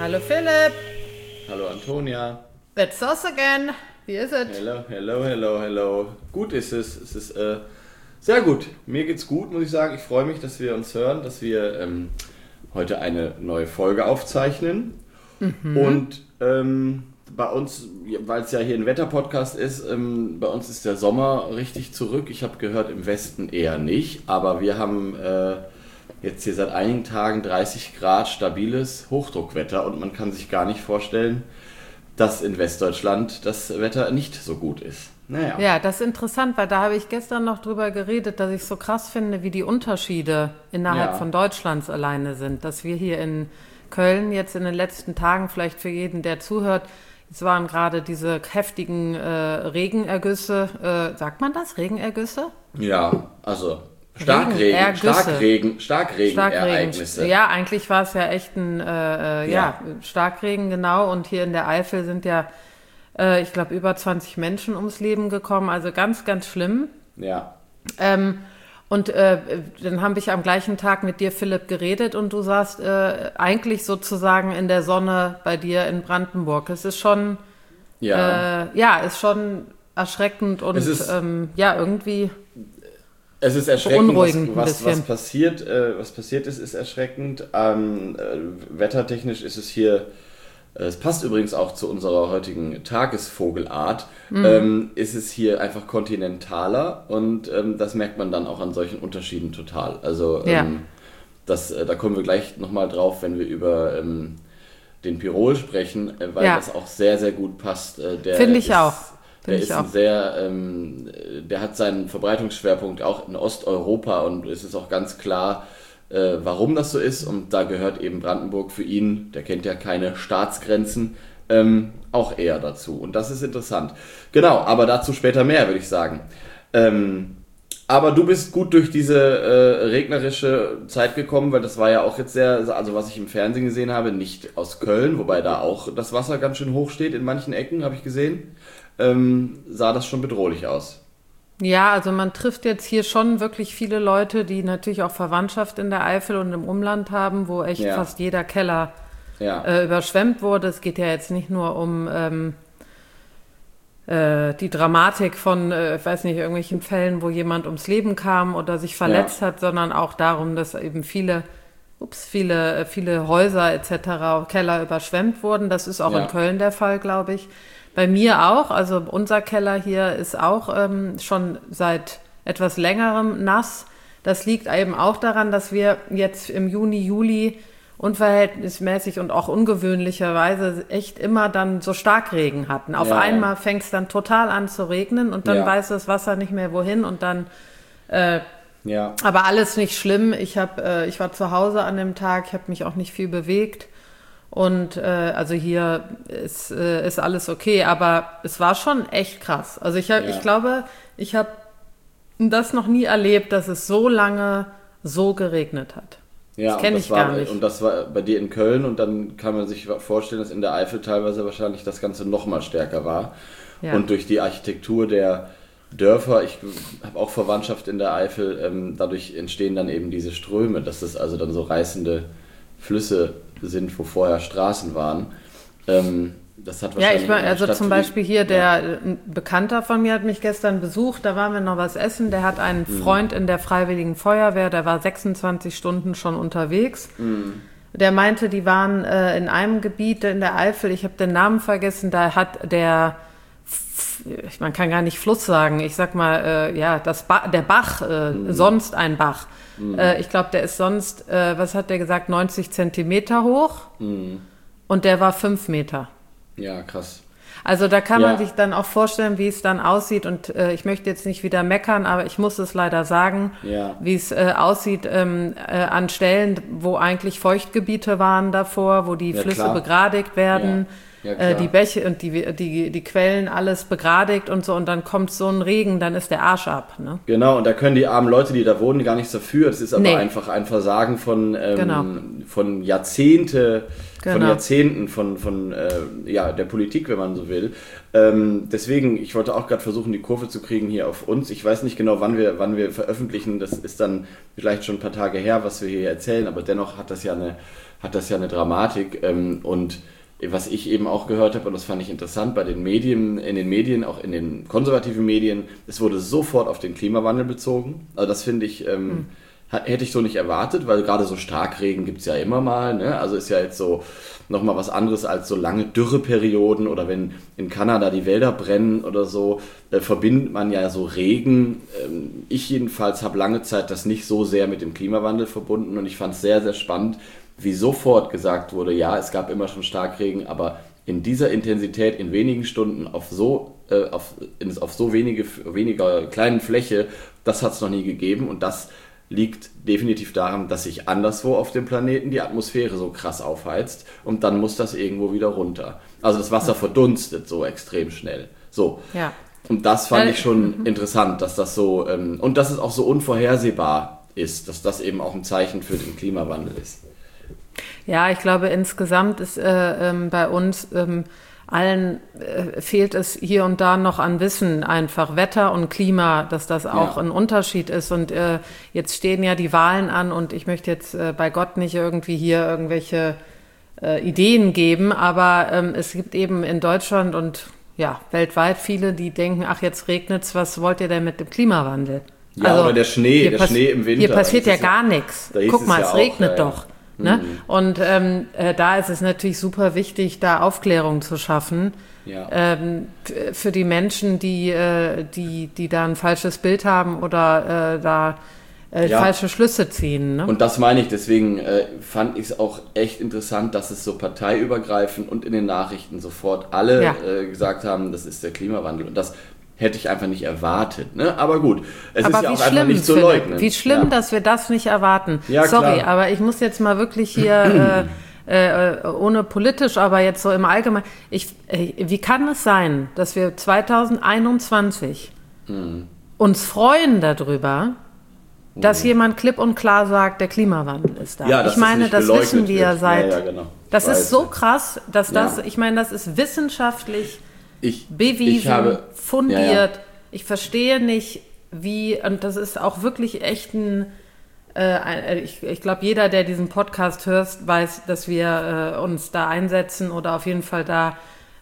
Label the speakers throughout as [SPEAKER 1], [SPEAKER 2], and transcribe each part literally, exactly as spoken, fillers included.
[SPEAKER 1] Hallo Philipp.
[SPEAKER 2] Hallo Antonia.
[SPEAKER 1] It's us again. Wie ist es?
[SPEAKER 2] Hello, hello, hello, hello. Gut ist es. Es ist äh, sehr gut. Mir geht's gut, muss ich sagen. Ich freue mich, dass wir uns hören, dass wir ähm, heute eine neue Folge aufzeichnen. Mhm. Und ähm, bei uns, weil es ja hier ein Wetterpodcast ist, ähm, bei uns ist der Sommer richtig zurück. Ich habe gehört, im Westen eher nicht. Aber wir haben äh, jetzt hier seit einigen Tagen dreißig Grad stabiles Hochdruckwetter. Und man kann sich gar nicht vorstellen, dass in Westdeutschland das Wetter nicht so gut ist. Naja.
[SPEAKER 1] Ja, das ist interessant, weil da habe ich gestern noch drüber geredet, dass ich es so krass finde, wie die Unterschiede innerhalb ja. von Deutschlands alleine sind. Dass wir hier in Köln jetzt in den letzten Tagen, vielleicht für jeden, der zuhört, es waren gerade diese heftigen äh, Regenergüsse. Äh, sagt man das? Regenergüsse?
[SPEAKER 2] Ja, also Starkregen, Starkregen, Starkregenereignisse.
[SPEAKER 1] Ja, eigentlich war es ja echt ein äh, ja. ja, Starkregen, genau. Und hier in der Eifel sind ja, äh, ich glaube, über zwanzig Menschen ums Leben gekommen. Also ganz, ganz schlimm.
[SPEAKER 2] Ja.
[SPEAKER 1] Ähm, und äh, dann habe ich am gleichen Tag mit dir, Philipp, geredet und du saßt äh, eigentlich sozusagen in der Sonne bei dir in Brandenburg. Es ist schon, ja, äh, ja ist schon erschreckend und ist, ähm, ja, irgendwie...
[SPEAKER 2] Es ist erschreckend, was, was, was passiert, äh, was passiert ist, ist erschreckend. Ähm, äh, wettertechnisch ist es hier, äh, es passt übrigens auch zu unserer heutigen Tagesvogelart, mhm. ähm, ist es hier einfach kontinentaler und ähm, das merkt man dann auch an solchen Unterschieden total. Also ähm, ja. das, äh, da kommen wir gleich nochmal drauf, wenn wir über ähm, den Pirol sprechen, äh, weil ja. das auch sehr, sehr gut passt. Äh,
[SPEAKER 1] Finde ich
[SPEAKER 2] ist,
[SPEAKER 1] auch.
[SPEAKER 2] Der ist ein sehr, ähm, der hat seinen Verbreitungsschwerpunkt auch in Osteuropa und es ist auch ganz klar, äh, warum das so ist. Und da gehört eben Brandenburg für ihn, der kennt ja keine Staatsgrenzen, ähm, auch eher dazu. Und das ist interessant. Genau, aber dazu später mehr, würde ich sagen. Ähm, aber du bist gut durch diese äh, regnerische Zeit gekommen, weil das war ja auch jetzt sehr, also was ich im Fernsehen gesehen habe, nicht aus Köln, wobei da auch das Wasser ganz schön hoch steht in manchen Ecken, habe ich gesehen. Ähm, sah das schon bedrohlich aus.
[SPEAKER 1] Ja, also man trifft jetzt hier schon wirklich viele Leute, die natürlich auch Verwandtschaft in der Eifel und im Umland haben, wo echt ja. fast jeder Keller ja. äh, überschwemmt wurde. Es geht ja jetzt nicht nur um ähm, äh, die Dramatik von, äh, ich weiß nicht, irgendwelchen Fällen, wo jemand ums Leben kam oder sich verletzt ja. hat, sondern auch darum, dass eben viele, ups, viele, viele Häuser et cetera, Keller überschwemmt wurden. Das ist auch ja. in Köln der Fall, glaube ich. Bei mir auch, also unser Keller hier ist auch ähm, schon seit etwas längerem nass. Das liegt eben auch daran, dass wir jetzt im Juni, Juli unverhältnismäßig und auch ungewöhnlicherweise echt immer dann so Starkregen hatten. Auf ja, einmal ja. fängt es dann total an zu regnen und dann ja. weiß das Wasser nicht mehr wohin und dann, äh, ja. aber alles nicht schlimm. Ich hab, äh, ich war zu Hause an dem Tag, ich habe mich auch nicht viel bewegt. Und äh, also hier ist, äh, ist alles okay, aber es war schon echt krass. Also ich, hab, ja. ich glaube, ich habe das noch nie erlebt, dass es so lange so geregnet hat.
[SPEAKER 2] Ja,
[SPEAKER 1] das kenne ich gar
[SPEAKER 2] war,
[SPEAKER 1] nicht.
[SPEAKER 2] Und das war bei dir in Köln und dann kann man sich vorstellen, dass in der Eifel teilweise wahrscheinlich das Ganze noch mal stärker war. Ja. Und durch die Architektur der Dörfer, ich habe auch Verwandtschaft in der Eifel, ähm, dadurch entstehen dann eben diese Ströme, dass es also dann so reißende Flüsse sind, wo vorher Straßen waren. Ähm, das hat wahrscheinlich
[SPEAKER 1] ja, ich war, also zum Beispiel hier, der ja. ein Bekannter von mir hat mich gestern besucht, da waren wir noch was essen, der hat einen mhm. Freund in der Freiwilligen Feuerwehr, der war sechsundzwanzig Stunden schon unterwegs. Mhm. Der meinte, die waren äh, in einem Gebiet in der Eifel, ich habe den Namen vergessen, da hat der, man kann gar nicht Fluss sagen, ich sag mal, äh, ja, das ba- der Bach, äh, mhm. sonst ein Bach. Mhm. Äh, ich glaube, der ist sonst, äh, was hat der gesagt, neunzig Zentimeter hoch mhm. und der war fünf Meter.
[SPEAKER 2] Ja, krass.
[SPEAKER 1] Also da kann
[SPEAKER 2] ja.
[SPEAKER 1] man sich dann auch vorstellen, wie es dann aussieht und äh, ich möchte jetzt nicht wieder meckern, aber ich muss es leider sagen, ja. wie es äh, aussieht ähm, äh, an Stellen, wo eigentlich Feuchtgebiete waren davor, wo die ja, Flüsse klar. begradigt werden. ja, äh, die Bäche und die, die, die Quellen alles begradigt und so und dann kommt so ein Regen, dann ist der Arsch ab. Ne?
[SPEAKER 2] Genau, und da können die armen Leute, die da wohnen, gar nichts dafür. Das ist aber nee. einfach ein Versagen von, ähm, genau. von Jahrzehnte, genau. von Jahrzehnten von, von äh, ja, der Politik, wenn man so will. Ähm, deswegen, ich wollte auch gerade versuchen, die Kurve zu kriegen hier auf uns. Ich weiß nicht genau, wann wir, wann wir veröffentlichen. Das ist dann vielleicht schon ein paar Tage her, was wir hier erzählen, aber dennoch hat das ja eine, hat das ja eine Dramatik. Ähm, und was ich eben auch gehört habe, und das fand ich interessant, bei den Medien, in den Medien, auch in den konservativen Medien, es wurde sofort auf den Klimawandel bezogen. Also das finde ich, ähm, mhm. hätte ich so nicht erwartet, weil gerade so Starkregen gibt es ja immer mal. Ne? Also ist ja jetzt so nochmal was anderes als so lange Dürreperioden oder wenn in Kanada die Wälder brennen oder so, äh, verbindet man ja so Regen. Ähm, ich jedenfalls habe lange Zeit das nicht so sehr mit dem Klimawandel verbunden und ich fand es sehr, sehr spannend, wie sofort gesagt wurde, ja, es gab immer schon Starkregen, aber in dieser Intensität, in wenigen Stunden, auf so, äh, auf, in, auf so wenige, weniger kleinen Fläche, das hat es noch nie gegeben und das liegt definitiv daran, dass sich anderswo auf dem Planeten die Atmosphäre so krass aufheizt und dann muss das irgendwo wieder runter. Also das Wasser verdunstet so extrem schnell. So.
[SPEAKER 1] Ja.
[SPEAKER 2] Und das fand ich schon interessant, dass das so, ähm, und dass es auch so unvorhersehbar ist, dass das eben auch ein Zeichen für den Klimawandel ist.
[SPEAKER 1] Ja, ich glaube, insgesamt ist äh, ähm, bei uns ähm, allen äh, fehlt es hier und da noch an Wissen, einfach Wetter und Klima, dass das auch ja. ein Unterschied ist. Und äh, jetzt stehen ja die Wahlen an und ich möchte jetzt äh, bei Gott nicht irgendwie hier irgendwelche äh, Ideen geben, aber ähm, es gibt eben in Deutschland und ja weltweit viele, die denken, ach, jetzt regnet's, was wollt ihr denn mit dem Klimawandel?
[SPEAKER 2] Ja, also, oder der Schnee, der pass- Schnee im Winter.
[SPEAKER 1] Hier passiert ja gar nichts. Guck mal, es, es regnet auch, ja, doch. Ne? Mhm. Und ähm, äh, da ist es natürlich super wichtig, da Aufklärung zu schaffen ja. ähm, f- für die Menschen, die, äh, die, die da ein falsches Bild haben oder äh, da äh, ja. falsche Schlüsse ziehen. Ne?
[SPEAKER 2] Und das meine ich, deswegen äh, fand ich es auch echt interessant, dass es so parteiübergreifend und in den Nachrichten sofort alle ja. äh, gesagt haben, das ist der Klimawandel. Und das hätte ich einfach nicht erwartet. Ne? Aber gut, es aber ist ja auch einfach nicht zu leugnen.
[SPEAKER 1] Wie schlimm, ja. dass wir das nicht erwarten.
[SPEAKER 2] Ja,
[SPEAKER 1] Sorry,
[SPEAKER 2] klar.
[SPEAKER 1] aber ich muss jetzt mal wirklich hier, äh, äh, ohne politisch, aber jetzt so im Allgemeinen, ich, äh, wie kann es sein, dass wir zwanzig einundzwanzig mhm. uns freuen darüber, dass mhm. jemand klipp und klar sagt, der Klimawandel ist da.
[SPEAKER 2] Ja,
[SPEAKER 1] ich meine, das wissen wir
[SPEAKER 2] wird.
[SPEAKER 1] seit,
[SPEAKER 2] ja, ja, genau.
[SPEAKER 1] das Weiß. ist so krass, dass das, ja. ich meine, das ist wissenschaftlich Ich, bewiesen, ich habe, fundiert. Ja, ja. Ich verstehe nicht, wie, und das ist auch wirklich echt ein, äh, ich, ich glaube, jeder, der diesen Podcast hört, weiß, dass wir äh, uns da einsetzen oder auf jeden Fall da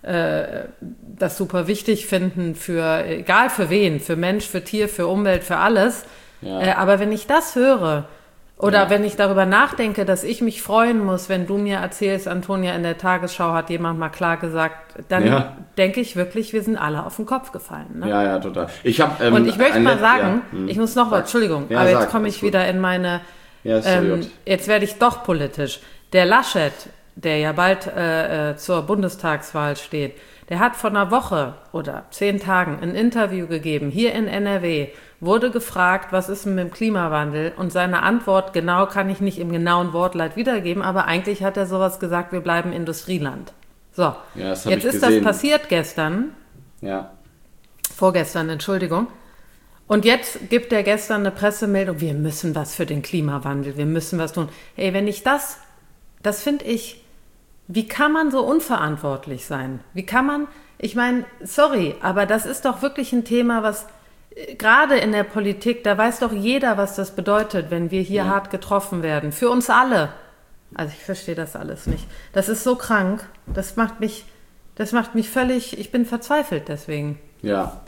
[SPEAKER 1] äh, das super wichtig finden für, egal für wen, für Mensch, für Tier, für Umwelt, für alles. Ja. Äh, aber wenn ich das höre, oder ja. wenn ich darüber nachdenke, dass ich mich freuen muss, wenn du mir erzählst, Antonia, in der Tagesschau hat jemand mal klar gesagt, dann ja. denke ich wirklich, wir sind alle auf den Kopf gefallen. Ne?
[SPEAKER 2] Ja, ja, total. Ich hab, ähm,
[SPEAKER 1] Und ich möchte mal sagen, ja. ich muss noch was, Entschuldigung, ja, aber jetzt komme ich wieder in meine,
[SPEAKER 2] ja,
[SPEAKER 1] ähm, jetzt werde ich doch politisch. Der Laschet, der ja bald äh, zur Bundestagswahl steht, der hat vor einer Woche oder zehn Tagen ein Interview gegeben, hier in N R W, wurde gefragt, was ist denn mit dem Klimawandel? Und seine Antwort, genau, kann ich nicht im genauen Wortlaut wiedergeben, aber eigentlich hat er sowas gesagt, wir bleiben Industrieland. So,
[SPEAKER 2] ja, das
[SPEAKER 1] jetzt ist
[SPEAKER 2] gesehen.
[SPEAKER 1] das passiert gestern.
[SPEAKER 2] Ja.
[SPEAKER 1] Vorgestern, Entschuldigung. Und jetzt gibt er gestern eine Pressemeldung, wir müssen was für den Klimawandel, wir müssen was tun. Ey, wenn ich das, das finde ich, wie kann man so unverantwortlich sein? Wie kann man, ich meine, sorry, aber das ist doch wirklich ein Thema, was gerade in der Politik, da weiß doch jeder, was das bedeutet, wenn wir hier ja. hart getroffen werden. Für uns alle. Also ich verstehe das alles nicht. Das ist so krank. Das macht mich, das macht mich völlig, ich bin verzweifelt deswegen.
[SPEAKER 2] Ja.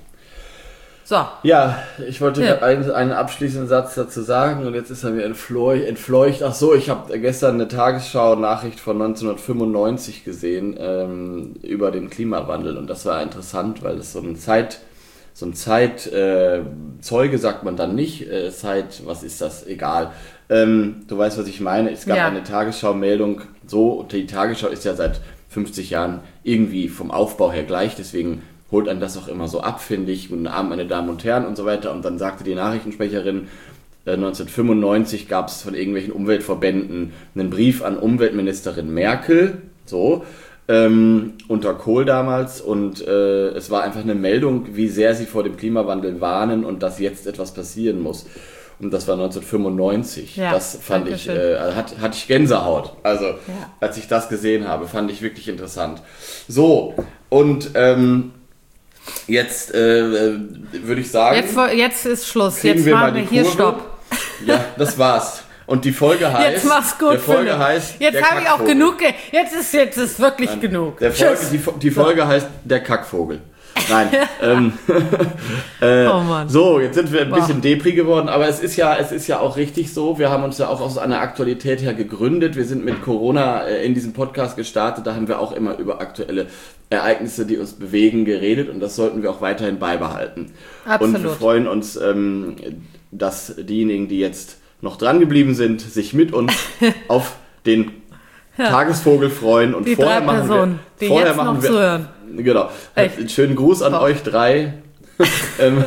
[SPEAKER 1] So.
[SPEAKER 2] Ja, ich wollte ja. einen, einen abschließenden Satz dazu sagen und jetzt ist er mir entfleucht. entfleucht. Ach so, ich habe gestern eine Tagesschau-Nachricht von neunzehnhundertfünfundneunzig gesehen ähm, über den Klimawandel und das war interessant, weil es so eine Zeit, so ein Zeitzeuge äh, sagt man dann nicht, äh, Zeit, was ist das, egal. Ähm, du weißt, was ich meine. Es gab ja. eine Tagesschau-Meldung, so, und die Tagesschau ist ja seit fünfzig Jahren irgendwie vom Aufbau her gleich, deswegen holt einen das auch immer so ab, finde ich. Guten Abend, meine Damen und Herren und so weiter. Und dann sagte die Nachrichtensprecherin, äh, neunzehnhundertfünfundneunzig gab es von irgendwelchen Umweltverbänden einen Brief an Umweltministerin Merkel, so, ähm, unter Kohl damals und äh, es war einfach eine Meldung, wie sehr sie vor dem Klimawandel warnen und dass jetzt etwas passieren muss. Und das war neunzehnhundertfünfundneunzig. Ja, das fand ich, äh, hat, hatte ich Gänsehaut. Also, ja. als ich das gesehen habe, fand ich wirklich interessant. So, und ähm, jetzt äh, würde ich sagen...
[SPEAKER 1] Jetzt, jetzt ist Schluss. Jetzt wir machen wir hier Stopp.
[SPEAKER 2] Ja, das war's. Und die Folge heißt...
[SPEAKER 1] Jetzt mach's gut,
[SPEAKER 2] die Folge heißt
[SPEAKER 1] Jetzt habe ich auch genug... Jetzt ist, jetzt ist wirklich Nein, genug.
[SPEAKER 2] Der Folge, die, die Folge so. heißt Der Kackvogel. Nein. ähm, äh, oh Mann. So, jetzt sind wir ein bisschen wow. Depri geworden, aber es ist ja, es ist ja auch richtig so. Wir haben uns ja auch aus einer Aktualität her gegründet. Wir sind mit Corona äh, in diesem Podcast gestartet. Da haben wir auch immer über aktuelle Ereignisse, die uns bewegen, geredet und das sollten wir auch weiterhin beibehalten.
[SPEAKER 1] Absolut.
[SPEAKER 2] Und wir freuen uns, ähm, dass diejenigen, die jetzt noch dran geblieben sind, sich mit uns auf den ja. Tagesvogel freuen und
[SPEAKER 1] die
[SPEAKER 2] vorher
[SPEAKER 1] drei
[SPEAKER 2] machen
[SPEAKER 1] Personen,
[SPEAKER 2] wir,
[SPEAKER 1] die
[SPEAKER 2] vorher
[SPEAKER 1] jetzt
[SPEAKER 2] machen
[SPEAKER 1] noch
[SPEAKER 2] wir,
[SPEAKER 1] zuhören.
[SPEAKER 2] Genau. Echt? Schönen Gruß an Boah. euch drei. ähm,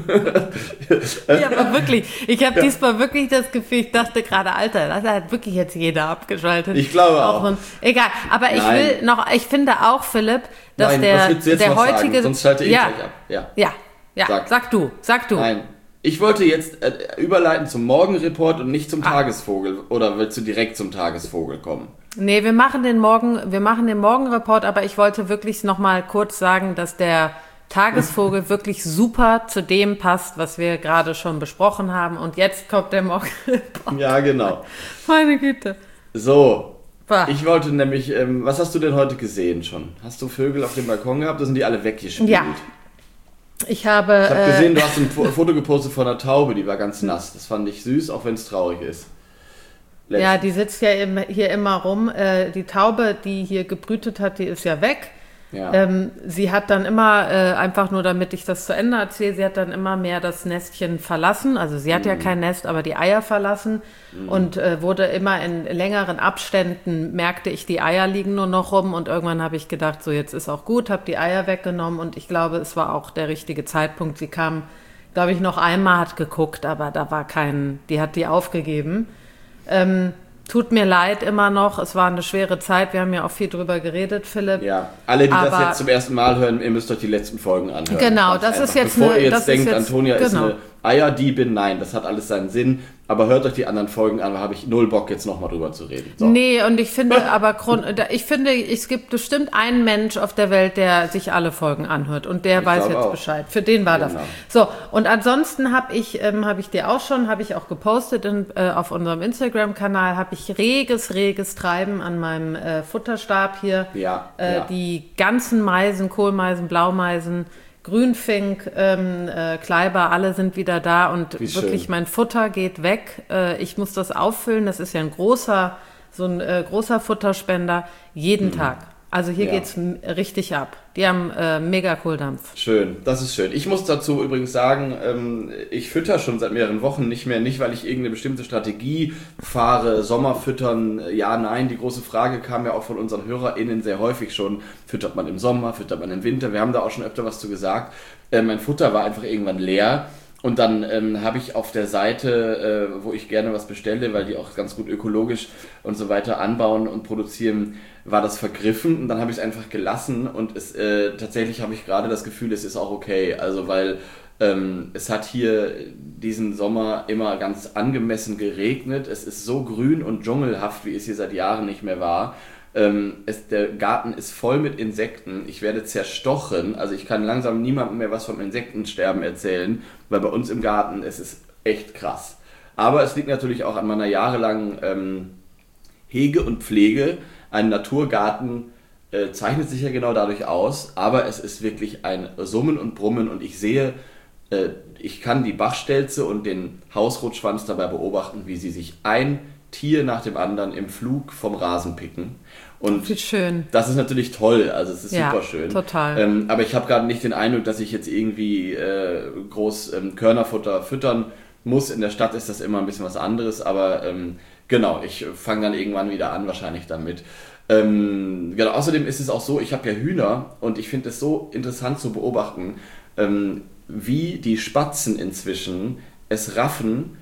[SPEAKER 1] ja, aber wirklich, ich habe ja. diesmal wirklich das Gefühl, ich dachte gerade, Alter, das hat wirklich jetzt jeder abgeschaltet.
[SPEAKER 2] Ich glaube auch. auch.
[SPEAKER 1] Egal, aber Nein. ich will noch, ich finde auch, Philipp, dass
[SPEAKER 2] Nein,
[SPEAKER 1] der,
[SPEAKER 2] was willst du jetzt
[SPEAKER 1] der
[SPEAKER 2] noch
[SPEAKER 1] heutige...
[SPEAKER 2] Sagen? Sonst schalte ich
[SPEAKER 1] ja.
[SPEAKER 2] gleich ab. Ja,
[SPEAKER 1] ja, ja.
[SPEAKER 2] Sag.
[SPEAKER 1] sag du, sag du.
[SPEAKER 2] Nein, ich wollte jetzt äh, überleiten zum Morgenreport und nicht zum
[SPEAKER 1] ah.
[SPEAKER 2] Tagesvogel. Oder willst du direkt zum Tagesvogel kommen?
[SPEAKER 1] Nee, wir machen den Morgen, wir machen den Morgenreport, aber ich wollte wirklich noch mal kurz sagen, dass der Tagesvogel wirklich super zu dem passt, was wir gerade schon besprochen haben. Und jetzt kommt der Morgenreport.
[SPEAKER 2] Ja, genau.
[SPEAKER 1] Meine Güte.
[SPEAKER 2] So, bah. ich wollte nämlich, ähm, was hast du denn heute gesehen schon? Hast du Vögel auf dem Balkon gehabt oder sind die alle weggespielt?
[SPEAKER 1] Ja. Ich habe...
[SPEAKER 2] Ich habe
[SPEAKER 1] äh,
[SPEAKER 2] gesehen, du hast ein Foto gepostet von einer Taube, die war ganz nass. Das fand ich süß, auch wenn es traurig ist.
[SPEAKER 1] Letztens. Ja, die sitzt ja im, hier immer rum. Äh, die Taube, die hier gebrütet hat, die ist ja weg.
[SPEAKER 2] Ja.
[SPEAKER 1] Ähm, sie hat dann immer, äh, einfach nur damit ich das zu Ende erzähle, sie hat dann immer mehr das Nestchen verlassen. Also sie hat mhm. ja kein Nest, aber die Eier verlassen. Mhm. Und äh, wurde immer in längeren Abständen, merkte ich, die Eier liegen nur noch rum. Und irgendwann habe ich gedacht, so jetzt ist auch gut, habe die Eier weggenommen. Und ich glaube, es war auch der richtige Zeitpunkt. Sie kam, glaube ich, noch einmal, hat geguckt, aber da war kein, die hat die aufgegeben. Ähm, tut mir leid immer noch, es war eine schwere Zeit, wir haben ja auch viel drüber geredet, Philipp.
[SPEAKER 2] Ja, alle, die aber, das jetzt zum ersten Mal hören, ihr müsst euch die letzten Folgen anhören.
[SPEAKER 1] Genau, das ist jetzt
[SPEAKER 2] Bevor
[SPEAKER 1] eine,
[SPEAKER 2] ihr jetzt
[SPEAKER 1] das
[SPEAKER 2] denkt,
[SPEAKER 1] ist jetzt,
[SPEAKER 2] Antonia
[SPEAKER 1] genau.
[SPEAKER 2] ist eine Eierdiebin, nein, das hat alles seinen Sinn. Aber hört euch die anderen Folgen an, da habe ich null Bock, jetzt nochmal drüber zu reden. So.
[SPEAKER 1] Nee, und ich finde aber, ich finde, es gibt bestimmt einen Mensch auf der Welt, der sich alle Folgen anhört und der ich weiß jetzt auch. Bescheid. Für den war genau. das. So, und ansonsten habe ich, ähm, habe ich dir auch schon, habe ich auch gepostet in, äh, auf unserem Instagram-Kanal, habe ich reges, reges Treiben an meinem äh, Futterstab hier.
[SPEAKER 2] Ja,
[SPEAKER 1] äh,
[SPEAKER 2] ja.
[SPEAKER 1] Die ganzen Meisen, Kohlmeisen, Blaumeisen, Grünfink, ähm, äh, Kleiber, alle sind wieder da und
[SPEAKER 2] Wie
[SPEAKER 1] wirklich
[SPEAKER 2] schön.
[SPEAKER 1] Mein Futter geht weg. Äh, ich muss das auffüllen. Das ist ja ein großer, so ein äh, großer Futterspender jeden mhm. Tag. Also hier ja. geht's m- richtig ab. Die haben äh, mega Kohldampf.
[SPEAKER 2] Schön, das ist schön. Ich muss dazu übrigens sagen, ähm, ich fütter schon seit mehreren Wochen nicht mehr, nicht weil ich irgendeine bestimmte Strategie fahre, Sommer füttern, ja, nein, die große Frage kam ja auch von unseren HörerInnen sehr häufig schon, füttert man im Sommer, füttert man im Winter, wir haben da auch schon öfter was zu gesagt. Äh, mein Futter war einfach irgendwann leer. Und dann ähm, habe ich auf der Seite, äh, wo ich gerne was bestelle, weil die auch ganz gut ökologisch und so weiter anbauen und produzieren, war das vergriffen. Und dann habe ich es einfach gelassen und es äh, tatsächlich habe ich gerade das Gefühl, es ist auch okay. Also weil ähm, es hat hier diesen Sommer immer ganz angemessen geregnet. Es ist so grün und dschungelhaft, wie es hier seit Jahren nicht mehr war. Ähm, es, der Garten ist voll mit Insekten. Ich werde zerstochen. Also ich kann langsam niemandem mehr was vom Insektensterben erzählen, weil bei uns im Garten es ist echt krass. Aber es liegt natürlich auch an meiner jahrelangen ähm, Hege und Pflege. Ein Naturgarten äh, zeichnet sich ja genau dadurch aus, aber es ist wirklich ein Summen und Brummen und ich sehe, äh, ich kann die Bachstelze und den Hausrotschwanz dabei beobachten, wie sie sich ein Tier nach dem anderen im Flug vom Rasen picken. Und
[SPEAKER 1] wie schön.
[SPEAKER 2] Das ist natürlich toll, also es ist
[SPEAKER 1] ja,
[SPEAKER 2] super schön.
[SPEAKER 1] Total.
[SPEAKER 2] Ähm, aber ich habe gerade nicht den Eindruck, dass ich jetzt irgendwie äh, groß ähm, Körnerfutter füttern muss. In der Stadt ist das immer ein bisschen was anderes, aber ähm, genau, ich fange dann irgendwann wieder an, wahrscheinlich damit. Ähm, genau, außerdem ist es auch so, ich habe ja Hühner und ich finde es so interessant zu beobachten, ähm, wie die Spatzen inzwischen es raffen,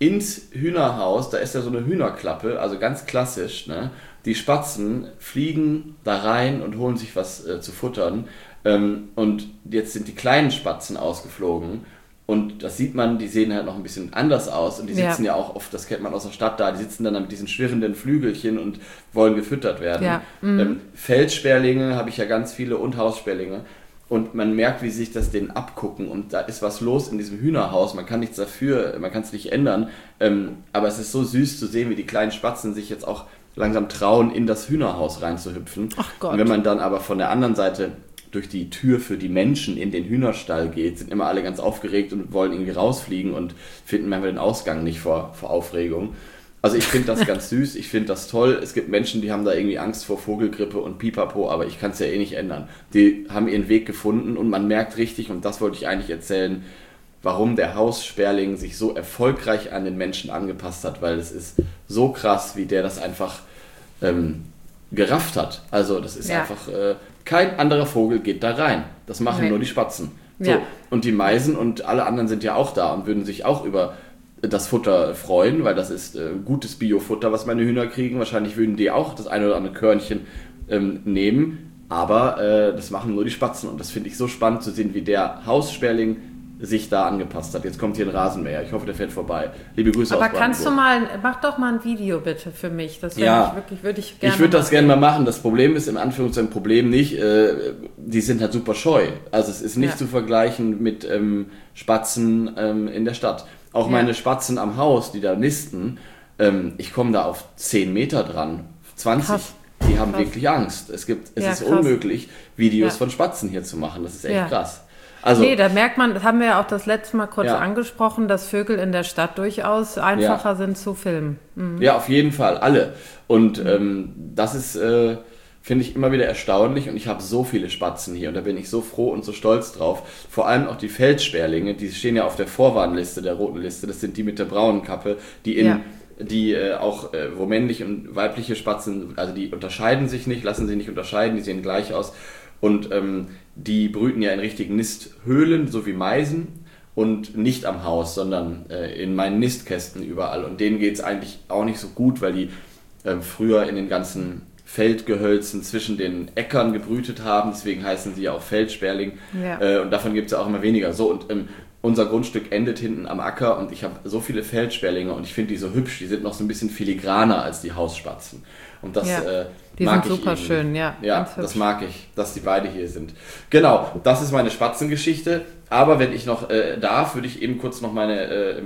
[SPEAKER 2] ins Hühnerhaus, da ist ja so eine Hühnerklappe, also ganz klassisch, ne? Die Spatzen fliegen da rein und holen sich was äh, zu futtern. Ähm, und jetzt sind die kleinen Spatzen ausgeflogen. Und das sieht man, die sehen halt noch ein bisschen anders aus. Und die sitzen ja, ja auch oft, das kennt man aus der Stadt da, die sitzen dann mit diesen schwirrenden Flügelchen und wollen gefüttert werden.
[SPEAKER 1] Ja. Mhm.
[SPEAKER 2] Ähm, Feldsperlinge habe ich ja ganz viele und Haussperlinge. Und man merkt, wie sie sich das denen abgucken. Und da ist was los in diesem Hühnerhaus. Man kann nichts dafür, man kann es nicht ändern. Ähm, aber es ist so süß zu sehen, wie die kleinen Spatzen sich jetzt auch langsam trauen, in das Hühnerhaus reinzuhüpfen.
[SPEAKER 1] Ach Gott.
[SPEAKER 2] Und wenn man dann aber von der anderen Seite durch die Tür für die Menschen in den Hühnerstall geht, sind immer alle ganz aufgeregt und wollen irgendwie rausfliegen und finden manchmal den Ausgang nicht vor, vor Aufregung. Also ich finde das ganz süß, ich finde das toll. Es gibt Menschen, die haben da irgendwie Angst vor Vogelgrippe und Pipapo, aber ich kann es ja eh nicht ändern. Die haben ihren Weg gefunden und man merkt richtig, und das wollte ich eigentlich erzählen, warum der Haussperling sich so erfolgreich an den Menschen angepasst hat, weil es ist so krass, wie der das einfach ähm, gerafft hat. Also das ist ja. einfach, äh, kein anderer Vogel geht da rein. Das machen nee. nur die Spatzen. So. Ja. Und die Meisen und alle anderen sind ja auch da und würden sich auch über das Futter freuen, weil das ist äh, gutes Biofutter, was meine Hühner kriegen. Wahrscheinlich würden die auch das eine oder andere Körnchen ähm, nehmen, aber äh, das machen nur die Spatzen. Und das finde ich so spannend zu sehen, wie der Haussperling sich da angepasst hat. Jetzt kommt hier ein Rasenmäher. Ich hoffe, der fährt vorbei. Liebe Grüße
[SPEAKER 1] Aber
[SPEAKER 2] aus
[SPEAKER 1] kannst du mal, mach doch mal ein Video bitte für mich. Das
[SPEAKER 2] ja,
[SPEAKER 1] ich wirklich, würde ich gerne
[SPEAKER 2] Ich würde das gerne mal machen. Das Problem ist, im Anführungszeichen Problem nicht, äh, die sind halt super scheu. Also es ist nicht ja. zu vergleichen mit ähm, Spatzen ähm, in der Stadt. Auch ja. meine Spatzen am Haus, die da nisten, ähm, ich komme da auf zehn Meter dran, zwanzig. Krass. Die haben krass. wirklich Angst. Es gibt, es ja, ist krass. unmöglich, Videos ja. von Spatzen hier zu machen. Das ist echt ja. krass. Also,
[SPEAKER 1] nee, da merkt man, das haben wir ja auch das letzte Mal kurz ja. angesprochen, dass Vögel in der Stadt durchaus einfacher ja. sind zu filmen. Mhm.
[SPEAKER 2] Ja, auf jeden Fall, alle. Und mhm. ähm, das ist, äh, finde ich, immer wieder erstaunlich. Und ich habe so viele Spatzen hier und da bin ich so froh und so stolz drauf. Vor allem auch die Feldsperlinge, die stehen ja auf der Vorwarnliste, der roten Liste. Das sind die mit der braunen Kappe, die in... Ja. die äh, auch, äh, wo männliche und weibliche Spatzen, also die unterscheiden sich nicht, lassen sich nicht unterscheiden, die sehen gleich aus. Und ähm, die brüten ja in richtigen Nisthöhlen, so wie Meisen, und nicht am Haus, sondern äh, in meinen Nistkästen überall. Und denen geht es eigentlich auch nicht so gut, weil die äh, früher in den ganzen Feldgehölzen zwischen den Äckern gebrütet haben. Deswegen heißen sie ja auch Feldsperling. Ja. Äh, und davon gibt es ja auch immer weniger. So, und ähm, unser Grundstück endet hinten am Acker und ich habe so viele Feldsperlinge und ich finde die so hübsch. Die sind noch so ein bisschen filigraner als die Hausspatzen. Und das
[SPEAKER 1] ja,
[SPEAKER 2] äh,
[SPEAKER 1] die
[SPEAKER 2] mag
[SPEAKER 1] sind super schön, ja.
[SPEAKER 2] Ja, das mag ich, dass die beide hier sind. Genau, das ist meine Spatzengeschichte. Aber wenn ich noch äh, darf, würde ich eben kurz noch meine äh,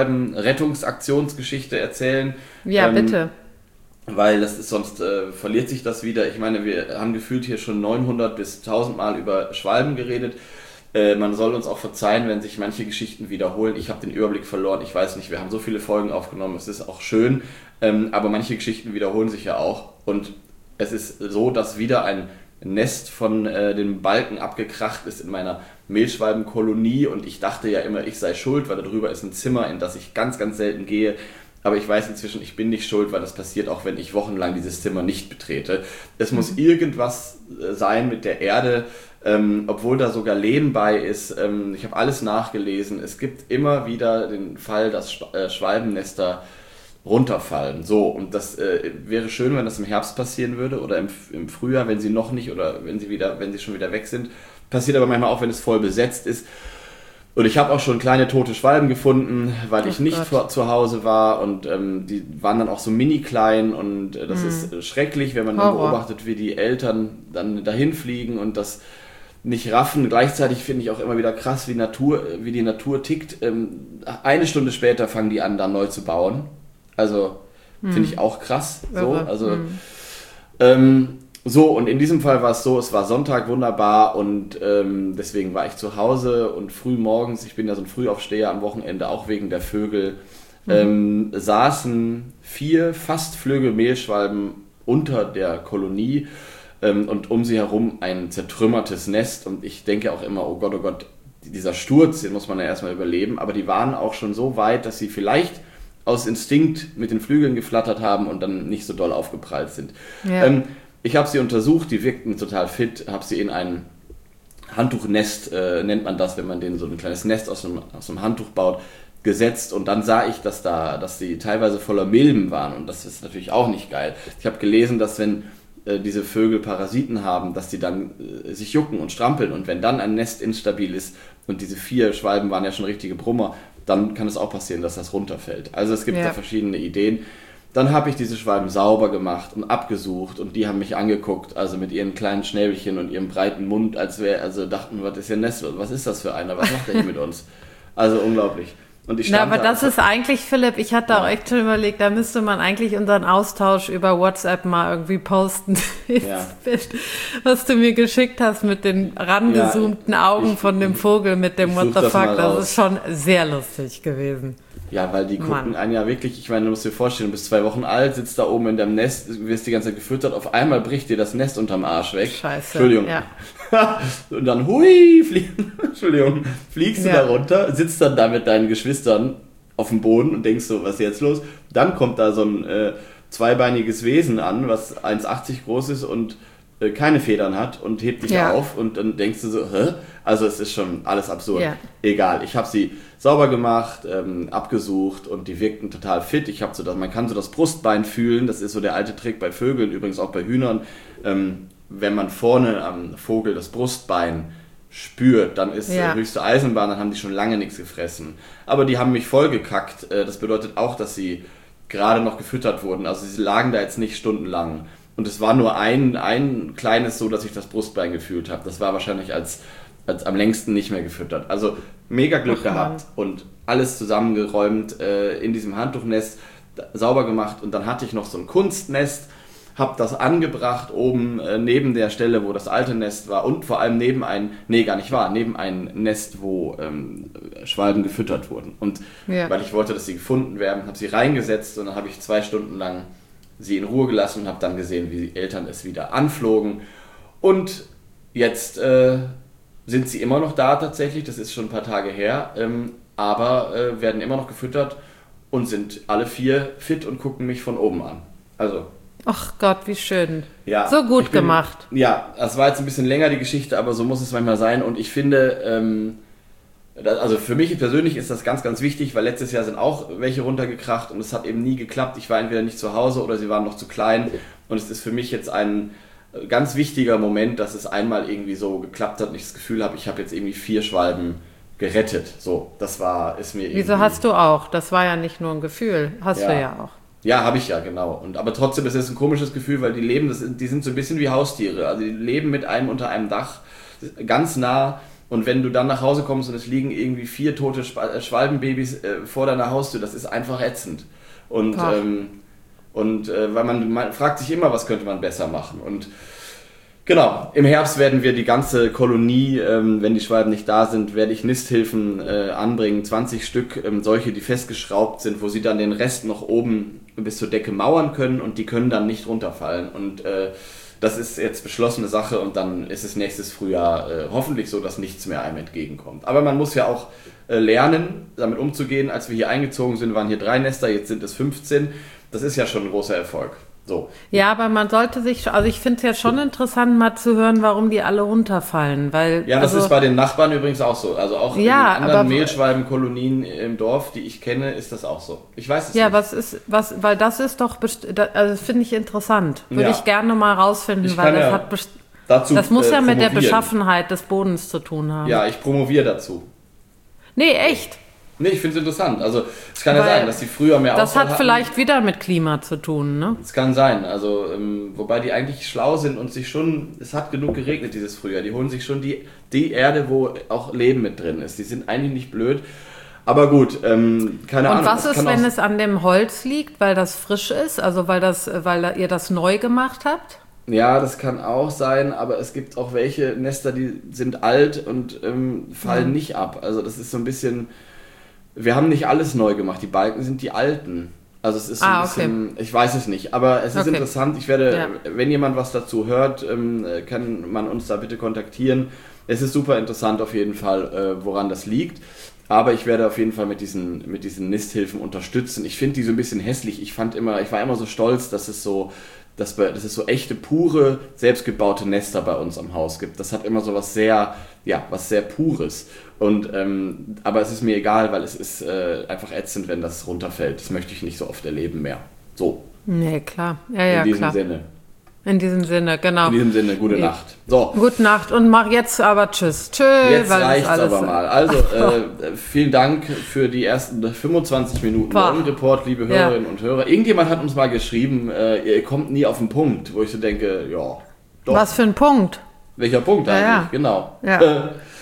[SPEAKER 2] Mehlschwalben-Rettungsaktionsgeschichte erzählen.
[SPEAKER 1] Ja, ähm, bitte.
[SPEAKER 2] Weil das ist, sonst äh, verliert sich das wieder. Ich meine, wir haben gefühlt hier schon neunhundert bis tausend Mal über Schwalben geredet. Äh, man soll uns auch verzeihen, wenn sich manche Geschichten wiederholen. Ich habe den Überblick verloren. Ich weiß nicht, wir haben so viele Folgen aufgenommen. Es ist auch schön. Ähm, aber manche Geschichten wiederholen sich ja auch. Und es ist so, dass wieder ein Nest von äh, den Balken abgekracht ist in meiner Mehlschwalbenkolonie. Und ich dachte ja immer, ich sei schuld, weil da drüber ist ein Zimmer, in das ich ganz, ganz selten gehe. Aber ich weiß inzwischen, ich bin nicht schuld, weil das passiert auch, wenn ich wochenlang dieses Zimmer nicht betrete. Es muss mhm. irgendwas sein mit der Erde, ähm, obwohl da sogar Lehm bei ist. Ähm, ich habe alles nachgelesen. Es gibt immer wieder den Fall, dass Sch- äh, Schwalbennester runterfallen. So, und das äh, wäre schön, wenn das im Herbst passieren würde oder im, im Frühjahr, wenn sie noch nicht oder wenn sie wieder, wenn sie schon wieder weg sind. Passiert aber manchmal auch, wenn es voll besetzt ist. Und ich habe auch schon kleine tote Schwalben gefunden, weil ich oh nicht vor, zu Hause war und ähm, die waren dann auch so mini klein und äh, das mm. ist äh, schrecklich, wenn man dann beobachtet, wie die Eltern dann dahin fliegen und das nicht raffen. Gleichzeitig finde ich auch immer wieder krass, wie, Natur, wie die Natur tickt. Ähm, eine Stunde später fangen die an, dann neu zu bauen. Also mm. finde ich auch krass. So, also mm. ähm, So, und in diesem Fall war es so, es war Sonntag wunderbar und ähm, deswegen war ich zu Hause und früh morgens, ich bin ja so ein Frühaufsteher am Wochenende, auch wegen der Vögel, mhm. ähm, saßen vier fast Flügel-Mehlschwalben unter der Kolonie ähm, und um sie herum ein zertrümmertes Nest und ich denke auch immer, oh Gott, oh Gott, dieser Sturz, den muss man ja erstmal überleben, aber die waren auch schon so weit, dass sie vielleicht aus Instinkt mit den Flügeln geflattert haben und dann nicht so doll aufgeprallt sind. Ja. Ähm, Ich habe sie untersucht, die wirkten total fit, habe sie in ein Handtuchnest, äh, nennt man das, wenn man denen so ein kleines Nest aus einem, aus einem Handtuch baut, gesetzt und dann sah ich, dass da, dass die teilweise voller Milben waren und das ist natürlich auch nicht geil. Ich habe gelesen, dass wenn äh, diese Vögel Parasiten haben, dass die dann äh, sich jucken und strampeln und wenn dann ein Nest instabil ist und diese vier Schwalben waren ja schon richtige Brummer, dann kann es auch passieren, dass das runterfällt. Also es gibt ja. da verschiedene Ideen. Dann habe ich diese Schwalben sauber gemacht und abgesucht und die haben mich angeguckt, also mit ihren kleinen Schnäbelchen und ihrem breiten Mund, als wäre, also dachten, was ist hier Nest, was ist das für einer, was macht der hier mit uns? Also unglaublich. Und ich
[SPEAKER 1] Na, aber das ist eigentlich, Philipp, ich hatte ja. auch echt schon überlegt, da müsste man eigentlich unseren Austausch über WhatsApp mal irgendwie posten. Ja. Bild, was du mir geschickt hast mit den rangezoomten ja, Augen ich, von dem Vogel mit dem What the fuck, das, das ist schon sehr lustig gewesen.
[SPEAKER 2] Ja, weil die gucken Mann. einen ja wirklich, ich meine, du musst dir vorstellen, du bist zwei Wochen alt, sitzt da oben in deinem Nest, wirst die ganze Zeit gefüttert, auf einmal bricht dir das Nest unterm Arsch weg.
[SPEAKER 1] Scheiße.
[SPEAKER 2] Entschuldigung. Ja. Und dann, hui, flieg, Entschuldigung, fliegst du ja. da runter, sitzt dann da mit deinen Geschwistern auf dem Boden und denkst so, was ist jetzt los? Dann kommt da so ein äh, zweibeiniges Wesen an, was eins achtzig groß ist und äh, keine Federn hat und hebt dich ja. auf und dann denkst du so, hä? Also es ist schon alles absurd. Ja. Egal, ich habe sie sauber gemacht, ähm, abgesucht und die wirkten total fit. Ich habe so das, man kann so das Brustbein fühlen, das ist so der alte Trick bei Vögeln, übrigens auch bei Hühnern. Ähm, wenn man vorne am Vogel das Brustbein spürt, dann ist ja. höchste Eisenbahn, dann haben die schon lange nichts gefressen. Aber die haben mich vollgekackt. Das bedeutet auch, dass sie gerade noch gefüttert wurden. Also sie lagen da jetzt nicht stundenlang. Und es war nur ein, ein kleines so, dass ich das Brustbein gefühlt habe. Das war wahrscheinlich als, als am längsten nicht mehr gefüttert. Also mega Glück Ach, gehabt Mann. Und alles zusammengeräumt äh, in diesem Handtuchnest, sauber gemacht. Und dann hatte ich noch so ein Kunstnest, habe das angebracht oben äh, neben der Stelle, wo das alte Nest war und vor allem neben ein, nee gar nicht wahr, neben ein Nest, wo ähm, Schwalben gefüttert wurden. Und ja. weil ich wollte, dass sie gefunden werden, habe sie reingesetzt und dann habe ich zwei Stunden lang sie in Ruhe gelassen und habe dann gesehen, wie die Eltern es wieder anflogen. Und jetzt äh, sind sie immer noch da tatsächlich, das ist schon ein paar Tage her, ähm, aber äh, werden immer noch gefüttert und sind alle vier fit und gucken mich von oben an. Also
[SPEAKER 1] ach Gott, wie schön.
[SPEAKER 2] Ja,
[SPEAKER 1] so gut bin, gemacht.
[SPEAKER 2] Ja, das war jetzt ein bisschen länger die Geschichte, aber so muss es manchmal sein. Und ich finde, ähm, das, also für mich persönlich ist das ganz, ganz wichtig, weil letztes Jahr sind auch welche runtergekracht und es hat eben nie geklappt. Ich war entweder nicht zu Hause oder sie waren noch zu klein. Und es ist für mich jetzt ein ganz wichtiger Moment, dass es einmal irgendwie so geklappt hat und ich das Gefühl habe, ich habe jetzt irgendwie vier Schwalben gerettet. So, das war, ist mir irgendwie...
[SPEAKER 1] Wieso hast du auch? Das war ja nicht nur ein Gefühl. Hast ja. du ja auch.
[SPEAKER 2] Ja, habe ich ja, genau. Und, aber trotzdem ist es ein komisches Gefühl, weil die leben, das, die sind so ein bisschen wie Haustiere. Also die leben mit einem unter einem Dach, ganz nah. Und wenn du dann nach Hause kommst und es liegen irgendwie vier tote Schwalbenbabys äh, vor deiner Haustür, das ist einfach ätzend. Und, ähm, und äh, weil man, man fragt sich immer, was könnte man besser machen. Und genau, im Herbst werden wir die ganze Kolonie, ähm, wenn die Schwalben nicht da sind, werde ich Nisthilfen äh, anbringen, zwanzig Stück, ähm, solche, die festgeschraubt sind, wo sie dann den Rest noch oben bis zur Decke mauern können und die können dann nicht runterfallen. Und äh, das ist jetzt beschlossene Sache und dann ist es nächstes Frühjahr äh, hoffentlich so, dass nichts mehr einem entgegenkommt. Aber man muss ja auch äh, lernen, damit umzugehen. Als wir hier eingezogen sind, waren hier drei Nester, jetzt sind es fünfzehn. Das ist ja schon ein großer Erfolg. So.
[SPEAKER 1] Ja, aber man sollte sich, also ich finde es ja schon interessant, mal zu hören, warum die alle runterfallen, weil...
[SPEAKER 2] Ja, das
[SPEAKER 1] also,
[SPEAKER 2] ist bei den Nachbarn übrigens auch so. Also auch
[SPEAKER 1] ja,
[SPEAKER 2] in den anderen
[SPEAKER 1] aber,
[SPEAKER 2] Mehlschwalbenkolonien im Dorf, die ich kenne, ist das auch so. Ich weiß es
[SPEAKER 1] ja,
[SPEAKER 2] nicht.
[SPEAKER 1] Ja, was ist, was, weil das ist doch, best- also das finde ich interessant. Würde
[SPEAKER 2] ja.
[SPEAKER 1] ich gerne mal rausfinden,
[SPEAKER 2] ich
[SPEAKER 1] weil das
[SPEAKER 2] ja
[SPEAKER 1] hat, best-
[SPEAKER 2] dazu,
[SPEAKER 1] das muss
[SPEAKER 2] äh,
[SPEAKER 1] ja mit der
[SPEAKER 2] promovieren.
[SPEAKER 1] Beschaffenheit des Bodens zu tun haben.
[SPEAKER 2] Ja, ich promoviere dazu.
[SPEAKER 1] Nee, echt?
[SPEAKER 2] Nee, ich finde es interessant. Also es kann ja Weil sein, dass die früher mehr
[SPEAKER 1] Das
[SPEAKER 2] Auswahl
[SPEAKER 1] hat
[SPEAKER 2] hatten.
[SPEAKER 1] vielleicht wieder mit Klima zu tun, ne?
[SPEAKER 2] Es kann sein. Also ähm, wobei die eigentlich schlau sind und sich schon, es hat genug geregnet dieses Frühjahr. Die holen sich schon die, die Erde, wo auch Leben mit drin ist. Die sind eigentlich nicht blöd. Aber gut, ähm, keine
[SPEAKER 1] und
[SPEAKER 2] Ahnung.
[SPEAKER 1] Und was ist, wenn es an dem Holz liegt, weil das frisch ist? Also weil, das, weil ihr das neu gemacht habt?
[SPEAKER 2] Ja, das kann auch sein, aber es gibt auch welche Nester, die sind alt und ähm, fallen mhm. nicht ab. Also das ist so ein bisschen... Wir haben nicht alles neu gemacht, die Balken sind die alten. Also es ist so ein ah, bisschen, okay. ich weiß es nicht, aber es ist okay. interessant. Ich werde, ja. wenn jemand was dazu hört, kann man uns da bitte kontaktieren. Es ist super interessant auf jeden Fall, woran das liegt. Aber ich werde auf jeden Fall mit diesen, mit diesen Nisthilfen unterstützen. Ich finde die so ein bisschen hässlich. Ich fand immer, ich war immer so stolz, dass es so, dass, dass es so echte, pure, selbstgebaute Nester bei uns am Haus gibt. Das hat immer so was sehr, ja, was sehr Pures. Und, ähm, aber es ist mir egal, weil es ist äh, einfach ätzend, wenn das runterfällt. Das möchte ich nicht so oft erleben mehr. So.
[SPEAKER 1] Nee, klar. Ja, ja,
[SPEAKER 2] In diesem
[SPEAKER 1] klar.
[SPEAKER 2] Sinne.
[SPEAKER 1] In diesem Sinne, genau.
[SPEAKER 2] In diesem Sinne, gute
[SPEAKER 1] ja.
[SPEAKER 2] Nacht. So.
[SPEAKER 1] Gute Nacht und mach jetzt aber Tschüss. Tschüss.
[SPEAKER 2] Jetzt reicht's aber mal. Also, äh, vielen Dank für die ersten fünfundzwanzig Minuten Morgenreport, liebe Hörerinnen ja. und Hörer. Irgendjemand hat uns mal geschrieben, äh, ihr kommt nie auf den Punkt, wo ich so denke, ja, doch.
[SPEAKER 1] Was für ein Punkt?
[SPEAKER 2] Welcher Punkt eigentlich? Ja, ja. Genau.
[SPEAKER 1] Ja. Äh,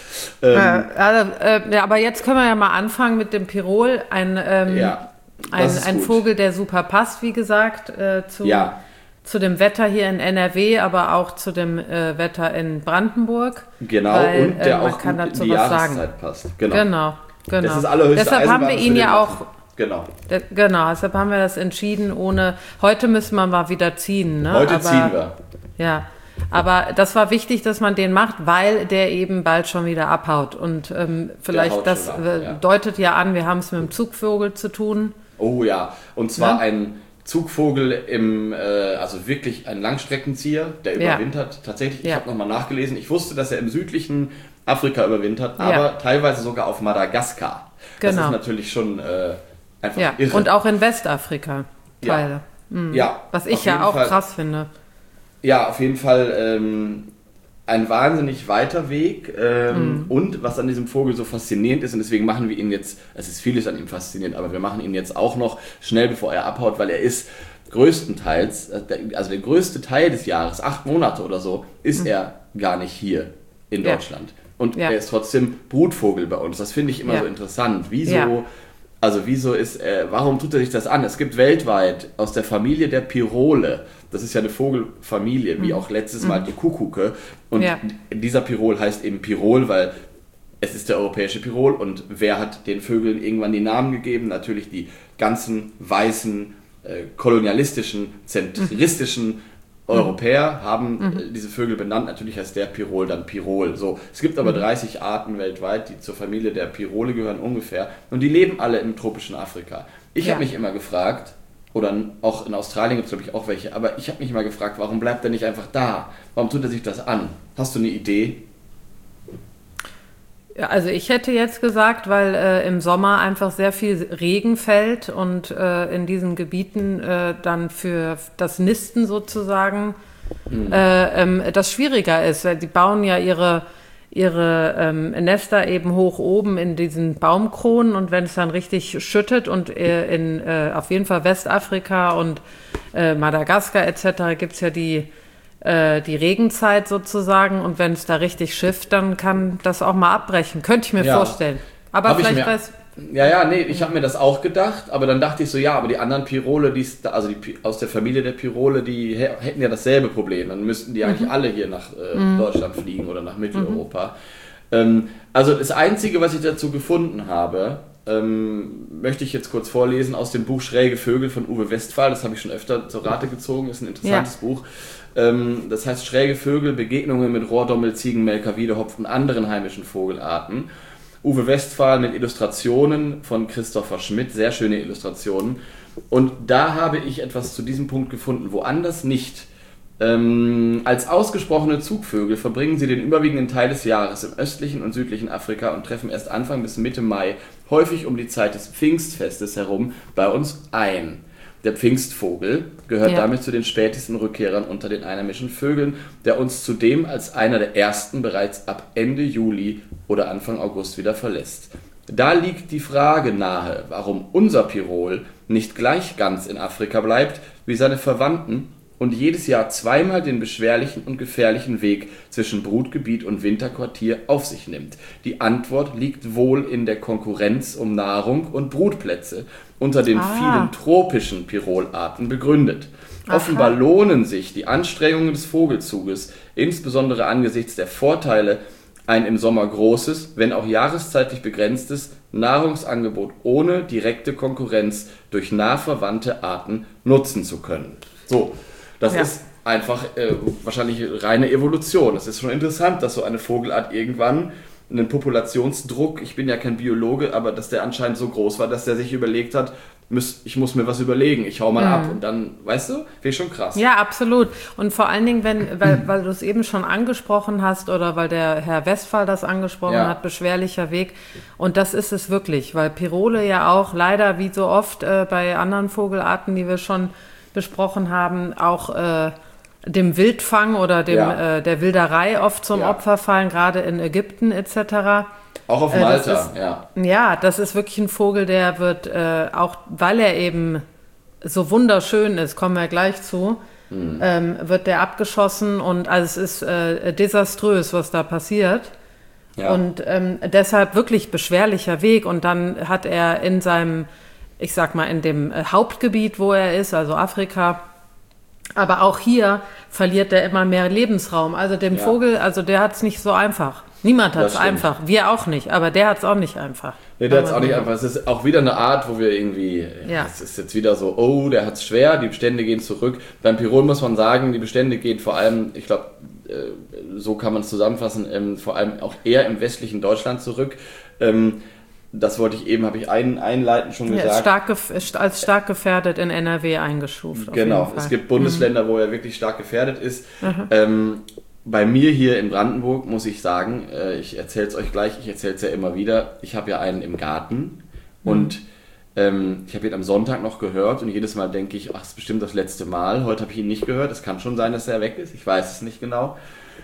[SPEAKER 1] ähm, also, äh, ja, aber jetzt können wir ja mal anfangen mit dem Pirol. Ein, ähm,
[SPEAKER 2] ja,
[SPEAKER 1] ein, ein Vogel, der super passt, wie gesagt, äh, zu...
[SPEAKER 2] Ja.
[SPEAKER 1] Zu dem Wetter hier in N R W, aber auch zu dem äh, Wetter in Brandenburg.
[SPEAKER 2] Genau,
[SPEAKER 1] weil,
[SPEAKER 2] und der
[SPEAKER 1] äh, man
[SPEAKER 2] auch
[SPEAKER 1] kann
[SPEAKER 2] gut
[SPEAKER 1] dazu
[SPEAKER 2] in die
[SPEAKER 1] was
[SPEAKER 2] Jahreszeit
[SPEAKER 1] sagen.
[SPEAKER 2] passt. Genau,
[SPEAKER 1] genau. genau.
[SPEAKER 2] Das ist allerhöchste
[SPEAKER 1] Deshalb haben wir ihn ja auch.
[SPEAKER 2] Genau.
[SPEAKER 1] De, genau, deshalb haben wir das entschieden, ohne. Heute müssen wir mal wieder ziehen. Ne?
[SPEAKER 2] Heute
[SPEAKER 1] aber,
[SPEAKER 2] ziehen wir.
[SPEAKER 1] Ja, aber das war wichtig, dass man den macht, weil der eben bald schon wieder abhaut. Und ähm, vielleicht, das ab, äh, ja. deutet ja an, wir haben es mit dem Zugvogel zu tun.
[SPEAKER 2] Oh ja, und zwar
[SPEAKER 1] ja?
[SPEAKER 2] ein Zugvogel im, äh, also wirklich ein Langstreckenzieher, der überwintert. Ja. Tatsächlich, ich ja. habe nochmal nachgelesen, ich wusste, dass er im südlichen Afrika überwintert, aber ja. teilweise sogar auf Madagaskar. Genau. Das ist natürlich schon äh, einfach
[SPEAKER 1] ja.
[SPEAKER 2] irre.
[SPEAKER 1] Und auch in Westafrika Teile.
[SPEAKER 2] Ja.
[SPEAKER 1] Mhm.
[SPEAKER 2] ja.
[SPEAKER 1] Was ich ja auch
[SPEAKER 2] Fall,
[SPEAKER 1] krass finde.
[SPEAKER 2] Ja, auf jeden Fall ähm, ein wahnsinnig weiter Weg ähm, mm. und was an diesem Vogel so faszinierend ist, und deswegen machen wir ihn jetzt, es ist vieles an ihm faszinierend, aber wir machen ihn jetzt auch noch schnell, bevor er abhaut, weil er ist größtenteils, also der größte Teil des Jahres, acht Monate oder so, ist mm. er gar nicht hier in ja. Deutschland. Und ja. er ist trotzdem Brutvogel bei uns. Das finde ich immer ja. so interessant. Wieso, ja. also wieso ist, äh, warum tut er sich das an? Es gibt weltweit aus der Familie der Pirole, das ist ja eine Vogelfamilie, wie auch letztes Mal die Kuckucke. Und ja. dieser Pirol heißt eben Pirol, weil es ist der europäische Pirol. Und wer hat den Vögeln irgendwann die Namen gegeben? Natürlich die ganzen weißen, äh, kolonialistischen, zentristischen mhm. Europäer haben mhm. äh, diese Vögel benannt. Natürlich heißt der Pirol dann Pirol. So, es gibt aber mhm. dreißig Arten weltweit, die zur Familie der Pirole gehören ungefähr. Und die leben alle im tropischen Afrika. Ich ja. habe mich immer gefragt, oder auch in Australien gibt es, glaube ich, auch welche. Aber ich habe mich mal gefragt, warum bleibt er nicht einfach da? Warum tut er sich das an? Hast du eine Idee?
[SPEAKER 1] Ja, also ich hätte jetzt gesagt, weil äh, im Sommer einfach sehr viel Regen fällt und äh, in diesen Gebieten äh, dann für das Nisten sozusagen hm. äh, ähm, das schwieriger ist. Weil die bauen ja ihre... ihre ähm, Nester eben hoch oben in diesen Baumkronen, und wenn es dann richtig schüttet und äh, in äh, auf jeden Fall Westafrika und äh, Madagaskar et cetera gibt es ja die, äh, die Regenzeit sozusagen, und wenn es da richtig schifft, dann kann das auch mal abbrechen, könnte ich mir ja. vorstellen. Aber
[SPEAKER 2] Hab
[SPEAKER 1] vielleicht weiß...
[SPEAKER 2] Ja, ja, nee, ich habe mir das auch gedacht, aber dann dachte ich so, ja, aber die anderen Pirole, die also die aus der Familie der Pirole, die hätten ja dasselbe Problem. Dann müssten die eigentlich mhm. alle hier nach äh, mhm. Deutschland fliegen oder nach Mitteleuropa. Mhm. Ähm, also das Einzige, was ich dazu gefunden habe, ähm, möchte ich jetzt kurz vorlesen aus dem Buch Schräge Vögel von Uwe Westphal. Das habe ich schon öfter zur Rate gezogen, ist ein interessantes ja. Buch. Ähm, das heißt Schräge Vögel, Begegnungen mit Rohrdommel, Ziegenmelker, Wiedehopf und anderen heimischen Vogelarten. Uwe Westphal mit Illustrationen von Christopher Schmidt, sehr schöne Illustrationen. Und da habe ich etwas zu diesem Punkt gefunden, woanders nicht. Ähm, als ausgesprochene Zugvögel verbringen sie den überwiegenden Teil des Jahres im östlichen und südlichen Afrika und treffen erst Anfang bis Mitte Mai, häufig um die Zeit des Pfingstfestes herum, bei uns ein. Der Pfingstvogel gehört ja. damit zu den spätesten Rückkehrern unter den einheimischen Vögeln, der uns zudem als einer der ersten bereits ab Ende Juli oder Anfang August wieder verlässt. Da liegt die Frage nahe, warum unser Pirol nicht gleich ganz in Afrika bleibt wie seine Verwandten und jedes Jahr zweimal den beschwerlichen und gefährlichen Weg zwischen Brutgebiet und Winterquartier auf sich nimmt. Die Antwort liegt wohl in der Konkurrenz um Nahrung und Brutplätze unter den ah. vielen tropischen Pirolarten begründet. Aha. Offenbar lohnen sich die Anstrengungen des Vogelzuges, insbesondere angesichts der Vorteile, ein im Sommer großes, wenn auch jahreszeitlich begrenztes Nahrungsangebot ohne direkte Konkurrenz durch nah verwandte Arten nutzen zu können. So, das ja. ist einfach äh, wahrscheinlich reine Evolution. Es ist schon interessant, dass so eine Vogelart irgendwann einen Populationsdruck, ich bin ja kein Biologe, aber dass der anscheinend so groß war, dass der sich überlegt hat, ich muss mir was überlegen, ich hau mal mhm. ab und dann, weißt du, finde ich schon krass.
[SPEAKER 1] Ja, absolut. Und vor allen Dingen, wenn, weil, weil du es eben schon angesprochen hast oder weil der Herr Westphal das angesprochen ja. hat, beschwerlicher Weg. Und das ist es wirklich, weil Pirole ja auch leider, wie so oft äh, bei anderen Vogelarten, die wir schon besprochen haben, auch äh, dem Wildfang oder dem, ja. äh, der Wilderei oft zum ja. Opfer fallen, gerade in Ägypten et cetera.
[SPEAKER 2] Auch auf Malta,
[SPEAKER 1] äh, ist,
[SPEAKER 2] ja.
[SPEAKER 1] Ja, das ist wirklich ein Vogel, der wird, äh, auch weil er eben so wunderschön ist, kommen wir gleich zu, mhm. ähm, wird der abgeschossen und also es ist äh, desaströs, was da passiert. Ja. Und ähm, deshalb wirklich beschwerlicher Weg. Und dann hat er in seinem, ich sag mal, in dem äh, Hauptgebiet, wo er ist, also Afrika, aber auch hier verliert er immer mehr Lebensraum. Also dem ja. Vogel, also der hat es nicht so einfach. Niemand hat es einfach. Wir auch nicht, aber der hat es auch nicht einfach.
[SPEAKER 2] Nee, der hat es auch nicht einfach. Es ist auch wieder eine Art, wo wir irgendwie, ja. es ist jetzt wieder so, oh, der hat es schwer, die Bestände gehen zurück. Beim Pirol muss man sagen, die Bestände gehen vor allem, ich glaube, so kann man es zusammenfassen, vor allem auch eher im westlichen Deutschland zurück. Das wollte ich eben, habe ich ein, einleitend schon gesagt.
[SPEAKER 1] Ja, stark gef- als stark gefährdet in N R W eingestuft.
[SPEAKER 2] Genau, es gibt Bundesländer, mhm. wo er wirklich stark gefährdet ist. Mhm. Ähm, bei mir hier in Brandenburg muss ich sagen, äh, ich erzähle es euch gleich, ich erzähle es ja immer wieder, ich habe ja einen im Garten mhm. und ähm, ich habe ihn am Sonntag noch gehört und jedes Mal denke ich, ach, das ist bestimmt das letzte Mal. Heute habe ich ihn nicht gehört, es kann schon sein, dass er weg ist, ich weiß es nicht genau.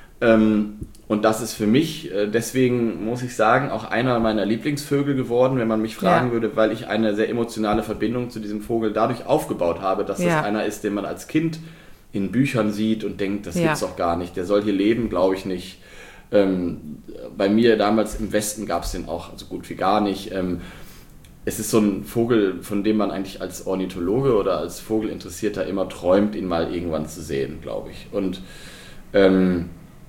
[SPEAKER 2] Ähm, und das ist für mich, äh, deswegen muss ich sagen, auch einer meiner Lieblingsvögel geworden, wenn man mich fragen ja. würde, weil ich eine sehr emotionale Verbindung zu diesem Vogel dadurch aufgebaut habe, dass ja. es einer ist, den man als Kind in Büchern sieht und denkt, das ja. gibt's doch gar nicht, der soll hier leben, glaube ich nicht. Ähm, bei mir damals im Westen gab es den auch so gut wie gar nicht. Ähm, es ist so ein Vogel, von dem man eigentlich als Ornithologe oder als Vogelinteressierter immer träumt, ihn mal irgendwann zu sehen, glaube ich. Und ähm,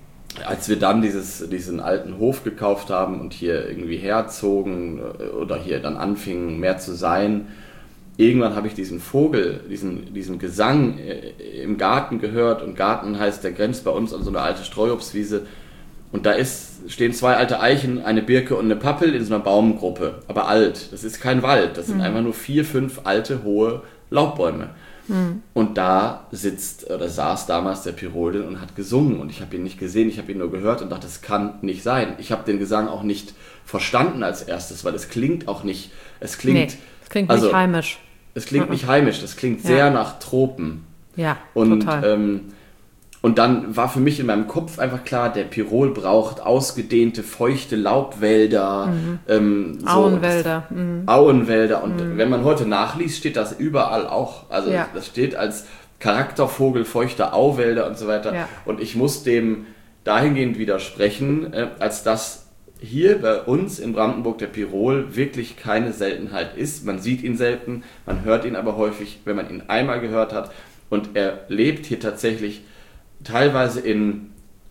[SPEAKER 2] als wir dann dieses, diesen alten Hof gekauft haben und hier irgendwie herzogen oder hier dann anfingen mehr zu sein, irgendwann habe ich diesen Vogel, diesen, diesen Gesang im Garten gehört und Garten heißt, der grenzt bei uns an so eine alte Streuobstwiese und da ist, stehen zwei alte Eichen, eine Birke und eine Pappel in so einer Baumgruppe, aber alt, das ist kein Wald, das sind mhm. einfach nur vier, fünf alte, hohe Laubbäume. Mhm. Und da sitzt oder saß damals der Pirol und hat gesungen und ich habe ihn nicht gesehen, ich habe ihn nur gehört und dachte, das kann nicht sein. Ich habe den Gesang auch nicht verstanden als erstes, weil es klingt auch nicht, es klingt...
[SPEAKER 1] Nee. Klingt also, nicht heimisch.
[SPEAKER 2] Es klingt nicht heimisch, das klingt sehr ja. nach Tropen.
[SPEAKER 1] Ja,
[SPEAKER 2] und,
[SPEAKER 1] total.
[SPEAKER 2] Ähm, und dann war für mich in meinem Kopf einfach klar, der Pirol braucht ausgedehnte, feuchte Laubwälder. Mhm. Ähm, so,
[SPEAKER 1] Auenwälder.
[SPEAKER 2] Das, mhm. Auenwälder. Und mhm. wenn man heute nachliest, steht das überall auch. Also ja. das steht als Charaktervogel, feuchte Auwälder und so weiter. Ja. Und ich muss dem dahingehend widersprechen, äh, als dass hier bei uns in Brandenburg der Pirol wirklich keine Seltenheit ist. Man sieht ihn selten, man hört ihn aber häufig, wenn man ihn einmal gehört hat. Und er lebt hier tatsächlich teilweise in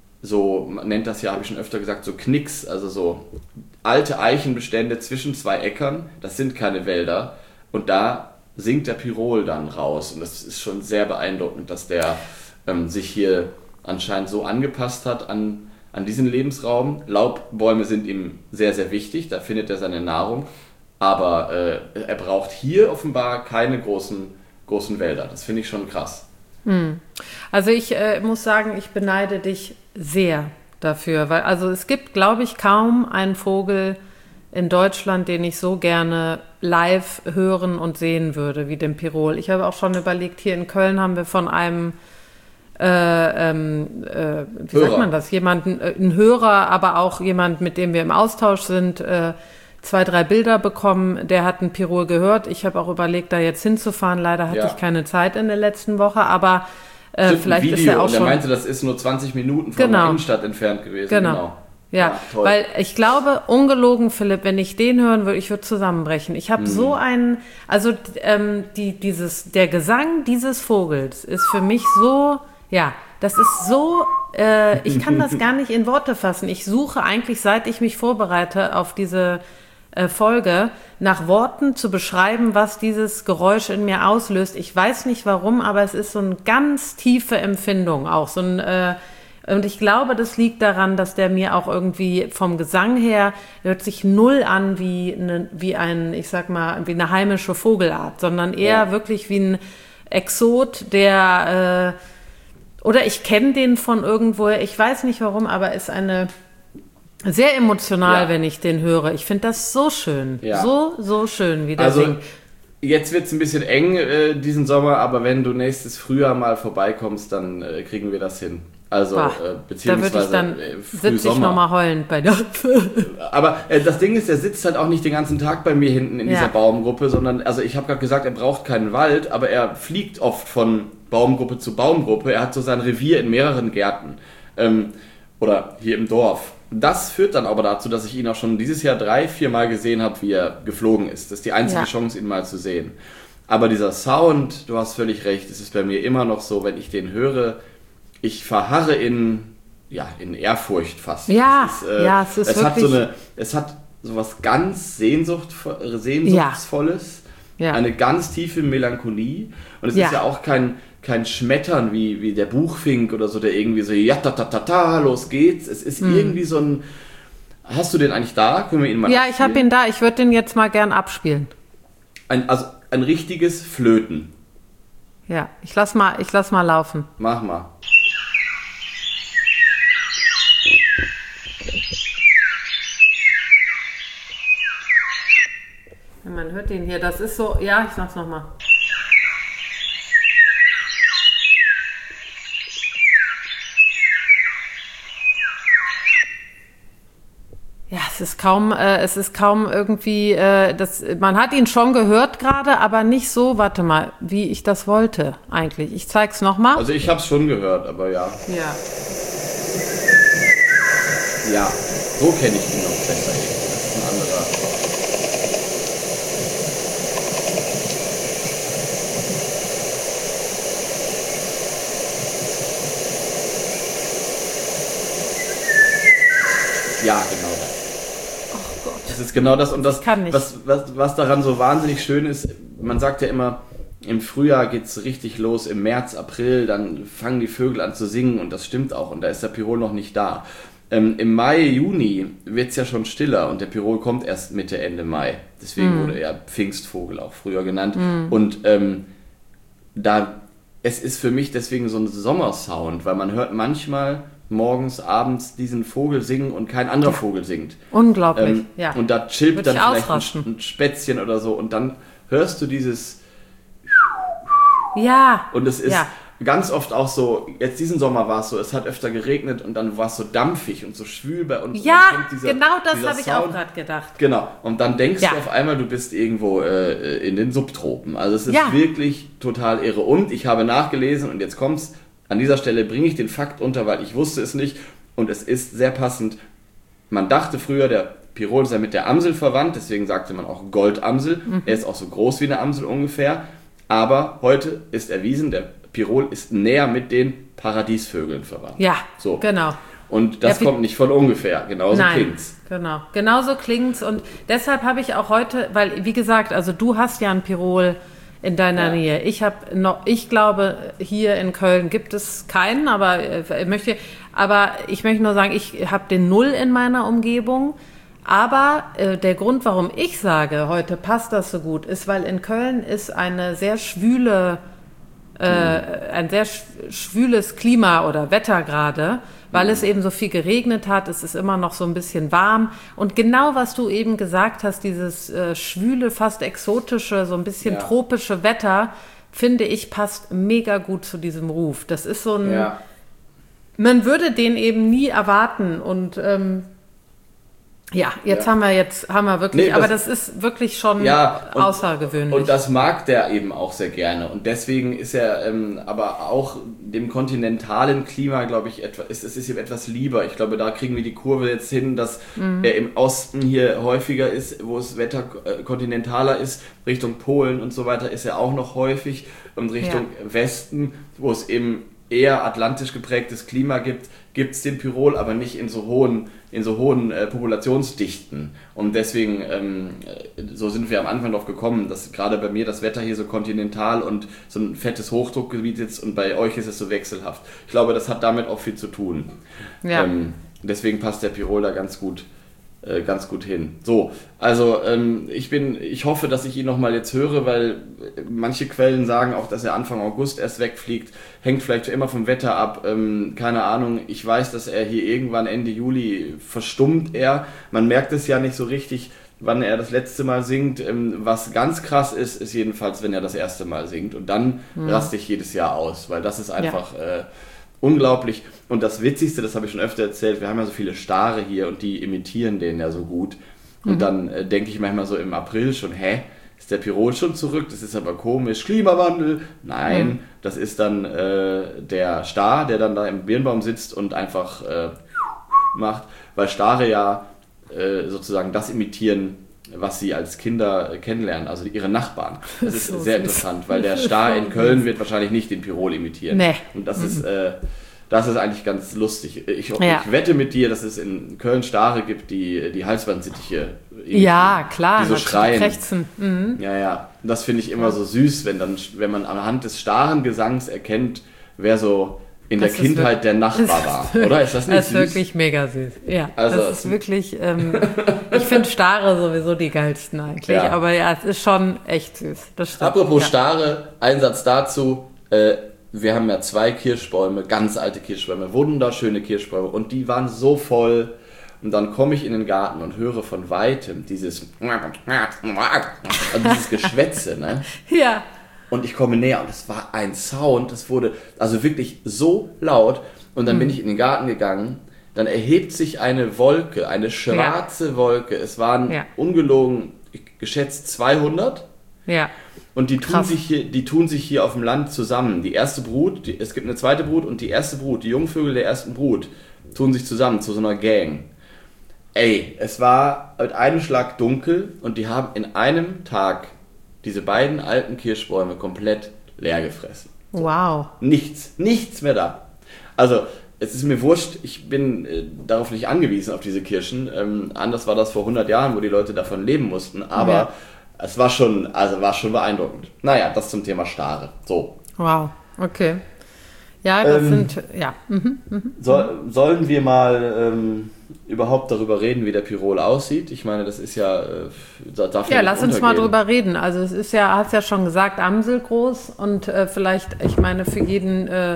[SPEAKER 2] so, man nennt das ja, habe ich schon öfter gesagt, so Knicks, also so alte Eichenbestände zwischen zwei Äckern. Das sind keine Wälder. Und da singt der Pirol dann raus. Und das ist schon sehr beeindruckend, dass der ähm, sich hier anscheinend so angepasst hat an an diesen Lebensraum. Laubbäume sind ihm sehr, sehr wichtig, da findet er seine Nahrung, aber äh, er braucht hier offenbar keine großen, großen Wälder. Das finde ich schon krass.
[SPEAKER 1] Hm. Also ich äh, muss sagen, ich beneide dich sehr dafür, weil also es gibt, glaube ich, kaum einen Vogel in Deutschland, den ich so gerne live hören und sehen würde wie den Pirol. Ich habe auch schon überlegt, hier in Köln haben wir von einem Äh, ähm, äh, wie Hörer. sagt man das? Jemanden, äh, ein Hörer, aber auch jemand, mit dem wir im Austausch sind, äh, zwei, drei Bilder bekommen. Der hat einen Pirol gehört. Ich habe auch überlegt, da jetzt hinzufahren. Leider hatte ja. ich keine Zeit in der letzten Woche, aber äh,
[SPEAKER 2] Stimmt,
[SPEAKER 1] vielleicht
[SPEAKER 2] Video,
[SPEAKER 1] ist er auch
[SPEAKER 2] und
[SPEAKER 1] schon...
[SPEAKER 2] Er meinte, das ist nur zwanzig Minuten von
[SPEAKER 1] genau.
[SPEAKER 2] der Innenstadt entfernt gewesen.
[SPEAKER 1] Genau.
[SPEAKER 2] genau.
[SPEAKER 1] Ja, ja weil ich glaube, ungelogen, Philipp, wenn ich den hören würde, ich würde zusammenbrechen. Ich habe mhm. so einen, also ähm, die, dieses, der Gesang dieses Vogels ist für mich so... Ja, das ist so, äh, ich kann das gar nicht in Worte fassen. Ich suche eigentlich, seit ich mich vorbereite auf diese äh, Folge, nach Worten zu beschreiben, was dieses Geräusch in mir auslöst. Ich weiß nicht warum, aber es ist so eine ganz tiefe Empfindung auch. So ein, äh, Und ich glaube, das liegt daran, dass der mir auch irgendwie vom Gesang her hört sich null an wie, eine, wie ein, ich sag mal, wie eine heimische Vogelart, sondern eher ja. wirklich wie ein Exot, der, äh, oder ich kenne den von irgendwoher, ich weiß nicht warum, aber ist eine, sehr emotional, ja. wenn ich den höre. Ich finde das so schön, ja. so, so schön, wie der
[SPEAKER 2] also,
[SPEAKER 1] singt.
[SPEAKER 2] Jetzt wird es ein bisschen eng äh, diesen Sommer, aber wenn du nächstes Frühjahr mal vorbeikommst, dann äh, kriegen wir das hin. Also,
[SPEAKER 1] Ach,
[SPEAKER 2] äh, beziehungsweise
[SPEAKER 1] da würde ich dann,
[SPEAKER 2] äh,
[SPEAKER 1] sitze ich nochmal heulend bei der...
[SPEAKER 2] Aber äh, das Ding ist, der sitzt halt auch nicht den ganzen Tag bei mir hinten in ja. dieser Baumgruppe, sondern, also ich habe gerade gesagt, er braucht keinen Wald, aber er fliegt oft von Baumgruppe zu Baumgruppe. Er hat so sein Revier in mehreren Gärten ähm, oder hier im Dorf. Das führt dann aber dazu, dass ich ihn auch schon dieses Jahr drei, vier Mal gesehen habe, wie er geflogen ist. Das ist die einzige ja. Chance, ihn mal zu sehen. Aber dieser Sound, du hast völlig recht, es ist bei mir immer noch so, wenn ich den höre, ich verharre in, ja, in Ehrfurcht fast.
[SPEAKER 1] Ja,
[SPEAKER 2] es ist, äh,
[SPEAKER 1] ja, es ist
[SPEAKER 2] es
[SPEAKER 1] wirklich...
[SPEAKER 2] Hat so eine, es hat so was ganz Sehnsucht, Sehnsuchtsvolles, ja. Ja. Eine ganz tiefe Melancholie. Und es ja. ist ja auch kein, kein Schmettern wie, wie der Buchfink oder so, der irgendwie so, ja, ta, ta, ta, ta, los geht's. Es ist hm. irgendwie so ein... Hast du den eigentlich da? Können wir ihn mal
[SPEAKER 1] Ja,
[SPEAKER 2] abspielen?
[SPEAKER 1] ich habe ihn da. Ich würde den jetzt mal gern abspielen.
[SPEAKER 2] Ein, also ein richtiges Flöten.
[SPEAKER 1] Ja, ich lass mal, ich lass mal laufen.
[SPEAKER 2] Mach mal.
[SPEAKER 1] Man hört den hier, das ist so, ja, ich sag's nochmal. Ja, es ist kaum, äh, es ist kaum irgendwie, äh, das, man hat ihn schon gehört gerade, aber nicht so, warte mal, wie ich das wollte eigentlich. Ich zeig's nochmal.
[SPEAKER 2] Also ich hab's schon gehört, aber ja.
[SPEAKER 1] Ja.
[SPEAKER 2] Ja, so kenne ich ihn noch besser. Das ist ein anderer. Ja, genau das.
[SPEAKER 1] Oh Gott.
[SPEAKER 2] Das ist genau das. Und das,
[SPEAKER 1] das kann nicht.
[SPEAKER 2] Was, was, was daran so wahnsinnig schön ist, man sagt ja immer, im Frühjahr geht's richtig los, im März, April, dann fangen die Vögel an zu singen und das stimmt auch und da ist der Pirol noch nicht da. Ähm, Im Mai, Juni wird's ja schon stiller und der Pirol kommt erst Mitte, Ende Mai. Deswegen mm. wurde er Pfingstvogel auch früher genannt. Mm. Und ähm, da, es ist für mich deswegen so ein Sommersound, weil man hört manchmal morgens, abends diesen Vogel singen und kein anderer Vogel singt.
[SPEAKER 1] Unglaublich,
[SPEAKER 2] ähm,
[SPEAKER 1] ja.
[SPEAKER 2] Und da chillt dann vielleicht
[SPEAKER 1] ausrasten.
[SPEAKER 2] ein, ein Spätzchen oder so und dann hörst du dieses
[SPEAKER 1] Ja.
[SPEAKER 2] Und es ist
[SPEAKER 1] ja.
[SPEAKER 2] ganz oft auch so, jetzt diesen Sommer war es so, es hat öfter geregnet und dann war es so dampfig und so schwül bei uns.
[SPEAKER 1] Ja,
[SPEAKER 2] dieser,
[SPEAKER 1] genau das habe ich auch gerade gedacht.
[SPEAKER 2] Genau, und dann denkst
[SPEAKER 1] ja.
[SPEAKER 2] du auf einmal, du bist irgendwo äh, in den Subtropen. Also es ist
[SPEAKER 1] ja.
[SPEAKER 2] wirklich total irre. Und ich habe nachgelesen und jetzt kommt's, an dieser Stelle bringe ich den Fakt unter, weil ich wusste es nicht und es ist sehr passend. Man dachte früher, der Pirol sei mit der Amsel verwandt, deswegen sagte man auch Goldamsel. Mhm. Er ist auch so groß wie eine Amsel ungefähr. Aber heute ist erwiesen, der Pirol ist näher mit den Paradiesvögeln verwandt.
[SPEAKER 1] Ja,
[SPEAKER 2] so.
[SPEAKER 1] genau.
[SPEAKER 2] Und das ja, kommt nicht von ungefähr. Genauso
[SPEAKER 1] Nein,
[SPEAKER 2] klingt's.
[SPEAKER 1] Genau, genauso klingt's. Und deshalb habe ich auch heute, weil, wie gesagt, also du hast ja einen Pirol in deiner ja. Nähe. Ich habe noch, ich glaube, hier in Köln gibt es keinen, aber ich möchte, aber ich möchte nur sagen, ich habe den Null in meiner Umgebung. Aber äh, der Grund, warum ich sage, heute passt das so gut, ist, weil in Köln ist eine sehr schwüle, äh, mhm. ein sehr schwüles Klima oder Wetter gerade, weil mhm. es eben so viel geregnet hat, es ist immer noch so ein bisschen warm. Und genau, was du eben gesagt hast, dieses äh, schwüle, fast exotische, so ein bisschen ja. tropische Wetter, finde ich, passt mega gut zu diesem Ruf. Das ist so ein, ja. man würde den eben nie erwarten und ähm, ja, jetzt ja. haben wir jetzt haben wir wirklich, nee, das, aber das ist wirklich schon ja, und, außergewöhnlich.
[SPEAKER 2] Und das mag der eben auch sehr gerne und deswegen ist er ähm, aber auch dem kontinentalen Klima, glaube ich, etwa, ist, es ist ihm etwas lieber. Ich glaube, da kriegen wir die Kurve jetzt hin, dass mhm. er im Osten hier häufiger ist, wo es Wetter äh, kontinentaler ist, Richtung Polen und so weiter ist er auch noch häufig und Richtung ja. Westen, wo es eben eher atlantisch geprägtes Klima gibt, gibt es den Pirol, aber nicht in so hohen, in so hohen äh, Populationsdichten. Und deswegen, ähm, so sind wir am Anfang drauf gekommen, dass gerade bei mir das Wetter hier so kontinental und so ein fettes Hochdruckgebiet ist und bei euch ist es so wechselhaft. Ich glaube, das hat damit auch viel zu tun. Ja. Ähm, deswegen passt der Pirol da ganz gut. ganz gut hin. So, also ähm, ich bin, ich hoffe, dass ich ihn nochmal jetzt höre, weil manche Quellen sagen auch, dass er Anfang August erst wegfliegt, hängt vielleicht immer vom Wetter ab, ähm, keine Ahnung. Ich weiß, dass er hier irgendwann Ende Juli verstummt er. Man merkt es ja nicht so richtig, wann er das letzte Mal singt. Ähm, was ganz krass ist, ist jedenfalls, wenn er das erste Mal singt und dann mhm. raste ich jedes Jahr aus, weil das ist einfach ja. äh, unglaublich. Und das Witzigste, das habe ich schon öfter erzählt, wir haben ja so viele Stare hier und die imitieren den ja so gut. Und mhm. dann äh, denke ich manchmal so im April schon, hä, ist der Pirol schon zurück? Das ist aber komisch. Klimawandel? Nein, mhm. das ist dann äh, der Star, der dann da im Birnbaum sitzt und einfach äh, macht, weil Stare ja äh, sozusagen das imitieren, was sie als Kinder kennenlernen, also ihre Nachbarn. Das ist so sehr süß. Interessant, weil der Star in Köln wird wahrscheinlich nicht den Pirol imitieren. Nee. Und das mhm. ist, äh, das ist eigentlich ganz lustig. Ich, ja. ich wette mit dir, dass es in Köln Stare gibt, die die Halsbandsittiche
[SPEAKER 1] ja, klar,
[SPEAKER 2] die so schreien.
[SPEAKER 1] Mhm.
[SPEAKER 2] Ja, ja. Und das finde ich immer so süß, wenn dann, wenn man anhand des starren Gesangs erkennt, wer so in das der Kindheit wirklich, der Nachbar war, oder? Ist das nicht
[SPEAKER 1] das
[SPEAKER 2] süß?
[SPEAKER 1] Das ist wirklich mega süß. Ja,
[SPEAKER 2] also,
[SPEAKER 1] das ist wirklich, ähm, ich finde Stare sowieso die geilsten eigentlich, ja. aber ja, es ist schon echt süß. Das stimmt.
[SPEAKER 2] Apropos
[SPEAKER 1] ja.
[SPEAKER 2] Stare, ein Satz dazu, äh, wir haben ja zwei Kirschbäume, ganz alte Kirschbäume, wunderschöne Kirschbäume und die waren so voll und dann komme ich in den Garten und höre von Weitem dieses, also dieses Geschwätze, ne?
[SPEAKER 1] Ja.
[SPEAKER 2] Und ich komme näher und es war ein Sound, das wurde also wirklich so laut. Und dann mhm. bin ich in den Garten gegangen, dann erhebt sich eine Wolke, eine schwarze ja. Wolke. Es waren ja. ungelogen, geschätzt zweihundert.
[SPEAKER 1] Ja.
[SPEAKER 2] Und die tun, sich hier, die tun sich hier auf dem Land zusammen. Die erste Brut, die, es gibt eine zweite Brut und die erste Brut, die Jungvögel der ersten Brut, tun sich zusammen zu so einer Gang. Ey, es war mit einem Schlag dunkel und die haben in einem Tag diese beiden alten Kirschbäume komplett leer gefressen. So.
[SPEAKER 1] Wow.
[SPEAKER 2] Nichts, nichts mehr da. Also, es ist mir wurscht, ich bin äh, darauf nicht angewiesen, auf diese Kirschen. Ähm, anders war das vor hundert Jahren, wo die Leute davon leben mussten. Aber ja. es war schon, also war schon beeindruckend. Naja, das zum Thema Stare. So.
[SPEAKER 1] Wow, okay. Ja, das ähm, sind, ja. Mhm, mhm.
[SPEAKER 2] Soll, sollen wir mal ähm, überhaupt darüber reden, wie der Pirol aussieht? Ich meine, das ist ja, äh, darf
[SPEAKER 1] ja, lass uns mal drüber reden. Also es ist ja, hast ja schon gesagt, amselgroß und äh, vielleicht, ich meine, für jeden, äh,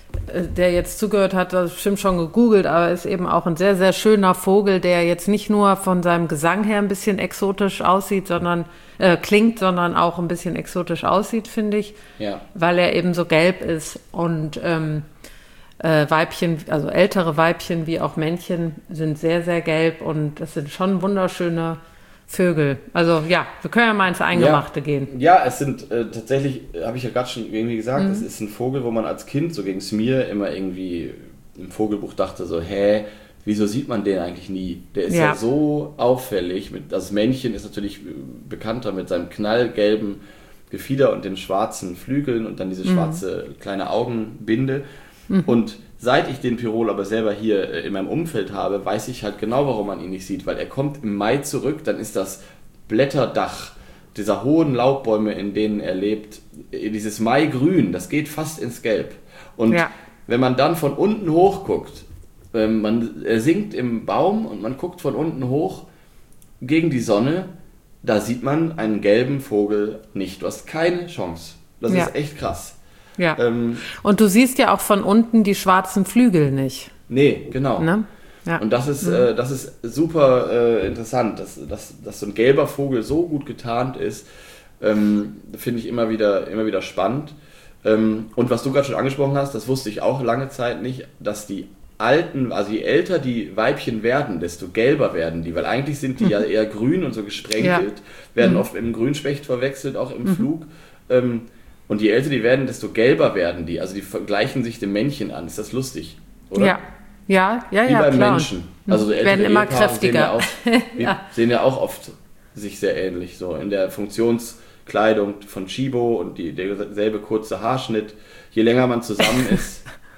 [SPEAKER 1] der jetzt zugehört hat, das bestimmt schon gegoogelt, aber ist eben auch ein sehr, sehr schöner Vogel, der jetzt nicht nur von seinem Gesang her ein bisschen exotisch aussieht, sondern äh, klingt, sondern auch ein bisschen exotisch aussieht, finde ich,
[SPEAKER 2] ja.
[SPEAKER 1] weil er eben so gelb ist und ähm, äh, Weibchen, also ältere Weibchen wie auch Männchen sind sehr, sehr gelb und das sind schon wunderschöne Vögel. Also ja, wir können ja mal ins Eingemachte
[SPEAKER 2] ja.
[SPEAKER 1] gehen.
[SPEAKER 2] Ja, es sind äh, tatsächlich, habe ich ja gerade schon irgendwie gesagt, es mhm. ist ein Vogel, wo man als Kind, so ging es mir, immer irgendwie im Vogelbuch dachte so, hä, wieso sieht man den eigentlich nie? Der ist ja, ja so auffällig. Mit, das Männchen ist natürlich bekannter mit seinem knallgelben Gefieder und den schwarzen Flügeln und dann diese schwarze mhm. kleine Augenbinde. Mhm. Und seit ich den Pirol aber selber hier in meinem Umfeld habe, weiß ich halt genau, warum man ihn nicht sieht. Weil er kommt im Mai zurück, dann ist das Blätterdach dieser hohen Laubbäume, in denen er lebt, dieses Maigrün, das geht fast ins Gelb. Und ja. wenn man dann von unten hoch guckt, man, er singt im Baum und man guckt von unten hoch gegen die Sonne, da sieht man einen gelben Vogel nicht. Du hast keine Chance. Das ja. ist echt krass.
[SPEAKER 1] Ja. Ähm, und du siehst ja auch von unten die schwarzen Flügel nicht.
[SPEAKER 2] Nee, genau.
[SPEAKER 1] Ne? Ja.
[SPEAKER 2] Und das ist, mhm. äh, das ist super äh, interessant, dass, dass, dass so ein gelber Vogel so gut getarnt ist, ähm, finde ich immer wieder, immer wieder spannend. Ähm, und was du gerade schon angesprochen hast, das wusste ich auch lange Zeit nicht, dass die alten, also je älter die Weibchen werden, desto gelber werden die, weil eigentlich sind die mhm. ja eher grün und so gesprenkelt, ja. werden mhm. oft mit dem Grünspecht verwechselt, auch im mhm. Flug. Ähm, Und je älter die werden, desto gelber werden die. Also die vergleichen sich dem Männchen an. Ist das lustig, oder?
[SPEAKER 1] Ja, ja, ja,
[SPEAKER 2] Wie
[SPEAKER 1] ja,
[SPEAKER 2] beim
[SPEAKER 1] klar.
[SPEAKER 2] Menschen. Also so
[SPEAKER 1] werden immer kräftiger.
[SPEAKER 2] Sehen ja, auch, ja. sehen ja auch oft sich sehr ähnlich. So in der Funktionskleidung von Chibo und die, derselbe kurze Haarschnitt. Je länger man zusammen ist,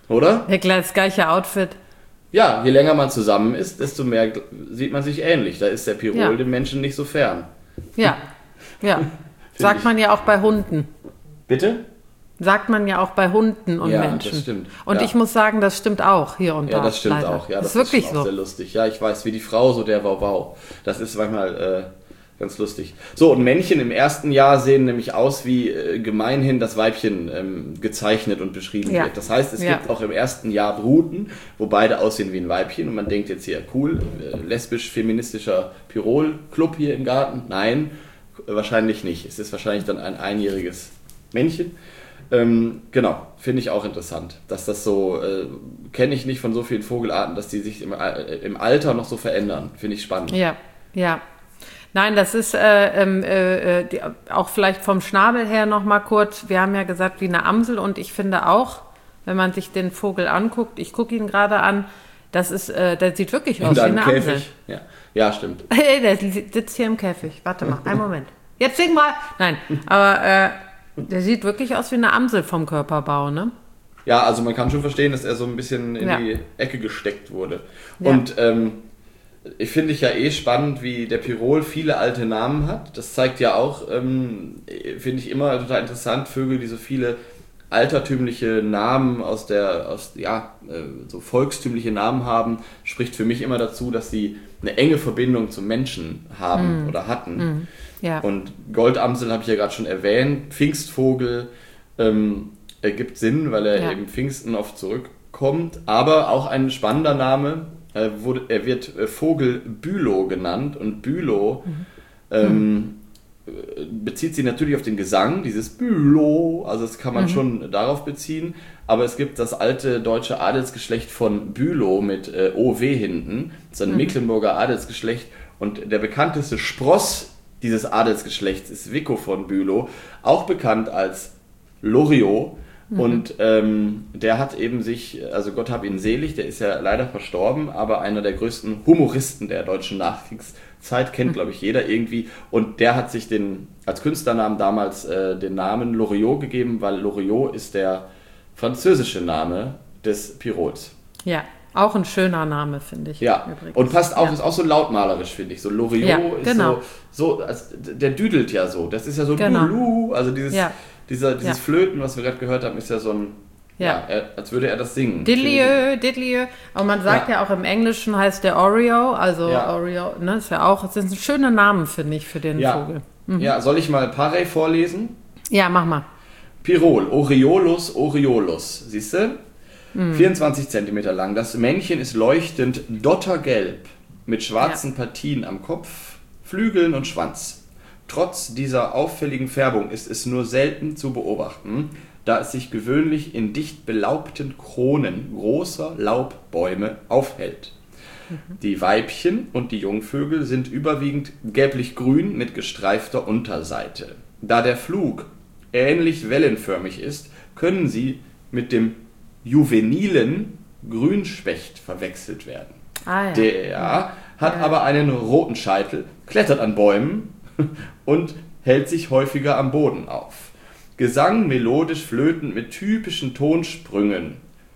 [SPEAKER 2] Oder?
[SPEAKER 1] Ja, klar, das gleiche Outfit.
[SPEAKER 2] Ja, je länger man zusammen ist, desto mehr sieht man sich ähnlich. Da ist der Pirol ja. dem Menschen nicht so fern.
[SPEAKER 1] Ja, ja. Sagt man ja auch bei Hunden.
[SPEAKER 2] Bitte?
[SPEAKER 1] Sagt man ja auch bei Hunden und
[SPEAKER 2] ja,
[SPEAKER 1] Menschen.
[SPEAKER 2] Ja, das stimmt.
[SPEAKER 1] Und
[SPEAKER 2] ja.
[SPEAKER 1] ich muss sagen, das stimmt auch hier und da.
[SPEAKER 2] Ja, das stimmt
[SPEAKER 1] leider.
[SPEAKER 2] auch. Ja, das,
[SPEAKER 1] das ist wirklich
[SPEAKER 2] ist
[SPEAKER 1] so.
[SPEAKER 2] Auch sehr lustig. Ja, ich weiß, wie die Frau, so der Wow-Wow. Das ist manchmal äh, ganz lustig. So, und Männchen im ersten Jahr sehen nämlich aus, wie äh, gemeinhin das Weibchen ähm, gezeichnet und beschrieben ja. wird. Das heißt, es ja. gibt auch im ersten Jahr Bruten, wo beide aussehen wie ein Weibchen. Und man denkt jetzt hier, cool, äh, lesbisch-feministischer Pirol-Club hier im Garten. Nein, wahrscheinlich nicht. Es ist wahrscheinlich dann ein einjähriges Männchen. Ähm, genau, finde ich auch interessant, dass das so, äh, kenne ich nicht von so vielen Vogelarten, dass die sich im, äh, im Alter noch so verändern. Finde ich spannend.
[SPEAKER 1] Ja, ja. Nein, das ist äh, äh, die, auch vielleicht vom Schnabel her nochmal kurz. Wir haben ja gesagt, wie eine Amsel, und ich finde auch, wenn man sich den Vogel anguckt, ich gucke ihn gerade an, das ist, äh, der sieht wirklich aus wie eine
[SPEAKER 2] Käfig.
[SPEAKER 1] Amsel.
[SPEAKER 2] Ja. ja, stimmt.
[SPEAKER 1] Der sitzt hier im Käfig. Warte mal, einen Moment. Jetzt sing mal. Nein, aber äh, der sieht wirklich aus wie eine Amsel vom Körperbau, ne?
[SPEAKER 2] Ja, also man kann schon verstehen, dass er so ein bisschen in ja. die Ecke gesteckt wurde.
[SPEAKER 1] Ja.
[SPEAKER 2] Und ähm, ich finde ich ja eh spannend, wie der Pirol viele alte Namen hat. Das zeigt ja auch, ähm, finde ich immer total interessant, Vögel, die so viele altertümliche Namen aus der, aus, ja, so volkstümliche Namen haben, spricht für mich immer dazu, dass sie eine enge Verbindung zum Menschen haben mm. oder hatten.
[SPEAKER 1] Mm. Ja.
[SPEAKER 2] Und Goldamsel habe ich ja gerade schon erwähnt, Pfingstvogel ähm, ergibt Sinn, weil er ja. eben Pfingsten oft zurückkommt, aber auch ein spannender Name, äh, wurde, er wird äh, Vogel Bülow genannt, und Bülow mhm. ähm, mhm. bezieht sich natürlich auf den Gesang, dieses Bülow, also das kann man mhm. schon darauf beziehen, aber es gibt das alte deutsche Adelsgeschlecht von Bülow mit äh, O W hinten, das ist ein mhm. Mecklenburger Adelsgeschlecht, und der bekannteste Spross dieses Adelsgeschlechts ist Vico von Bülow, auch bekannt als Loriot. Mhm. Und ähm, der hat eben sich, also Gott hab ihn selig, der ist ja leider verstorben, aber einer der größten Humoristen der deutschen Nachkriegszeit, kennt mhm. glaube ich jeder irgendwie. Und der hat sich den als Künstlernamen damals äh, den Namen Loriot gegeben, weil Loriot ist der französische Name des Pirols.
[SPEAKER 1] Ja. Auch ein schöner Name, finde ich.
[SPEAKER 2] Ja, übrigens. Und passt auch, ja. ist auch so lautmalerisch, finde ich. So Loriot
[SPEAKER 1] ja,
[SPEAKER 2] ist
[SPEAKER 1] genau.
[SPEAKER 2] so, so also der düdelt ja so. Das ist ja so
[SPEAKER 1] genau.
[SPEAKER 2] Lulu, also dieses,
[SPEAKER 1] ja.
[SPEAKER 2] dieser, dieses
[SPEAKER 1] ja.
[SPEAKER 2] Flöten, was wir gerade gehört haben, ist ja so ein, ja, ja er, als würde er das singen.
[SPEAKER 1] Diddlieu, diddlieu. Aber man sagt ja. ja auch im Englischen heißt der Oreo, also
[SPEAKER 2] ja.
[SPEAKER 1] Oreo, ne, ist ja auch, das sind schöne Namen, finde ich, für den
[SPEAKER 2] ja.
[SPEAKER 1] Vogel. Mhm.
[SPEAKER 2] Ja, soll ich mal Parey vorlesen?
[SPEAKER 1] Ja, mach mal.
[SPEAKER 2] Pirol, Oriolus, Oriolus, siehst du? Mhm. vierundzwanzig Zentimeter lang. Das Männchen ist leuchtend dottergelb mit schwarzen ja. Partien am Kopf, Flügeln und Schwanz. Trotz dieser auffälligen Färbung ist es nur selten zu beobachten, da es sich gewöhnlich in dicht belaubten Kronen großer Laubbäume aufhält. Mhm. Die Weibchen und die Jungvögel sind überwiegend gelblich-grün mit gestreifter Unterseite. Da der Flug ähnlich wellenförmig ist, können sie mit dem juvenilen Grünspecht verwechselt werden.
[SPEAKER 1] Ah, ja.
[SPEAKER 2] Der ja. hat ja. aber einen roten Scheitel, klettert an Bäumen und hält sich häufiger am Boden auf. Gesang melodisch flötend mit typischen Tonsprüngen.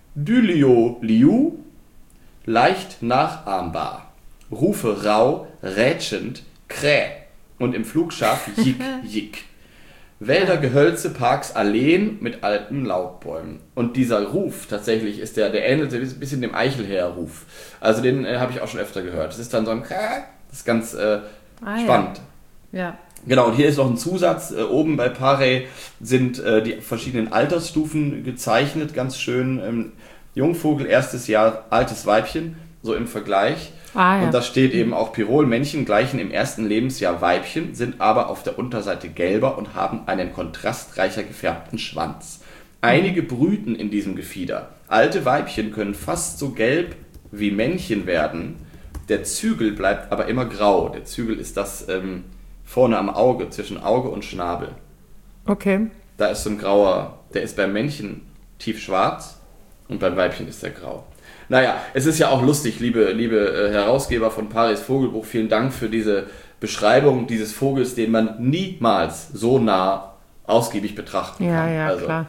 [SPEAKER 2] Dylio liu, leicht nachahmbar. Rufe rau, rätschend, kräh und im Flug scharf jik, jik. Wälder, Gehölze, Parks, Alleen mit alten Laubbäumen. Und dieser Ruf tatsächlich ist der, der ähnelt ein bisschen dem Eichelherr-Ruf. Also den äh, habe ich auch schon öfter gehört. Das ist dann so ein, das ist ganz äh, ah, spannend.
[SPEAKER 1] Ja. ja.
[SPEAKER 2] Genau, und hier ist noch ein Zusatz. Äh, oben bei Parey sind äh, die verschiedenen Altersstufen gezeichnet, ganz schön. Ähm, Jungvogel, erstes Jahr, altes Weibchen, so im Vergleich.
[SPEAKER 1] Ah, ja.
[SPEAKER 2] Und da steht eben auch Pirol-Männchen gleichen im ersten Lebensjahr Weibchen, sind aber auf der Unterseite gelber und haben einen kontrastreicher gefärbten Schwanz. Einige brüten in diesem Gefieder. Alte Weibchen können fast so gelb wie Männchen werden. Der Zügel bleibt aber immer grau. Der Zügel ist das ähm, vorne am Auge, zwischen Auge und Schnabel.
[SPEAKER 1] Okay.
[SPEAKER 2] Da ist so ein grauer, der ist beim Männchen tiefschwarz und beim Weibchen ist der grau. Naja, es ist ja auch lustig, liebe, liebe äh, Herausgeber von Pareys Vogelbuch, vielen Dank für diese Beschreibung dieses Vogels, den man niemals so nah ausgiebig betrachten
[SPEAKER 1] ja,
[SPEAKER 2] kann.
[SPEAKER 1] Ja,
[SPEAKER 2] also,
[SPEAKER 1] klar.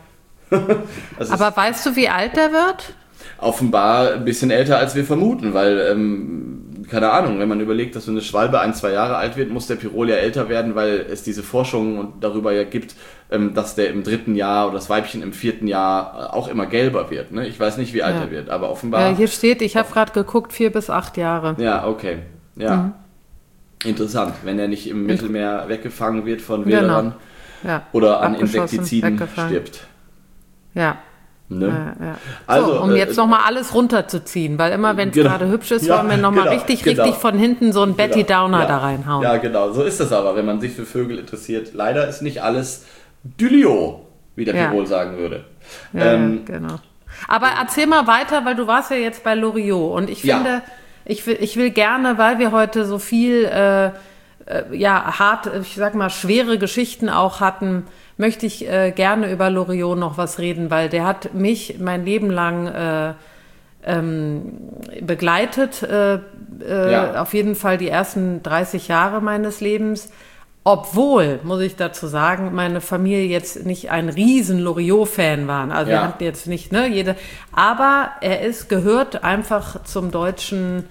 [SPEAKER 1] Aber weißt du, wie alt der wird?
[SPEAKER 2] Offenbar ein bisschen älter, als wir vermuten, weil, ähm, keine Ahnung, wenn man überlegt, dass so eine Schwalbe ein, zwei Jahre alt wird, muss der Pirol ja älter werden, weil es diese Forschung darüber ja gibt, ähm, dass der im dritten Jahr oder das Weibchen im vierten Jahr auch immer gelber wird. Ne? Ich weiß nicht, wie alt ja. er wird, aber offenbar...
[SPEAKER 1] Ja, hier steht, ich habe gerade geguckt, vier bis acht Jahre.
[SPEAKER 2] Ja, okay. Ja. Mhm. Interessant, wenn er nicht im Mittelmeer weggefangen wird von Wilderern
[SPEAKER 1] genau. ja.
[SPEAKER 2] oder an Insektiziden stirbt.
[SPEAKER 1] Ja.
[SPEAKER 2] Ne?
[SPEAKER 1] Ja, ja. Also, so, um äh, jetzt nochmal alles runterzuziehen, weil immer, wenn es genau. gerade hübsch ist, ja, wollen wir nochmal genau, richtig, genau. richtig von hinten so einen Betty genau. Downer
[SPEAKER 2] ja.
[SPEAKER 1] da reinhauen.
[SPEAKER 2] Ja, genau, so ist das aber, wenn man sich für Vögel interessiert. Leider ist nicht alles Dylio, wie der ja. Pirol sagen würde.
[SPEAKER 1] Ja, ähm, ja, genau. Aber erzähl mal weiter, weil du warst ja jetzt bei Loriot und ich finde, ja. ich, will, ich will gerne, weil wir heute so viel, äh, äh, ja, hart, ich sag mal, schwere Geschichten auch hatten, möchte ich äh, gerne über Loriot noch was reden, weil der hat mich mein Leben lang äh, ähm, begleitet, äh, äh, ja. auf jeden Fall die ersten dreißig Jahre meines Lebens, obwohl, muss ich dazu sagen, meine Familie jetzt nicht ein riesen Loriot-Fan waren. Also ja. wir hatten jetzt nicht, ne, jede, aber er ist, gehört einfach zum deutschen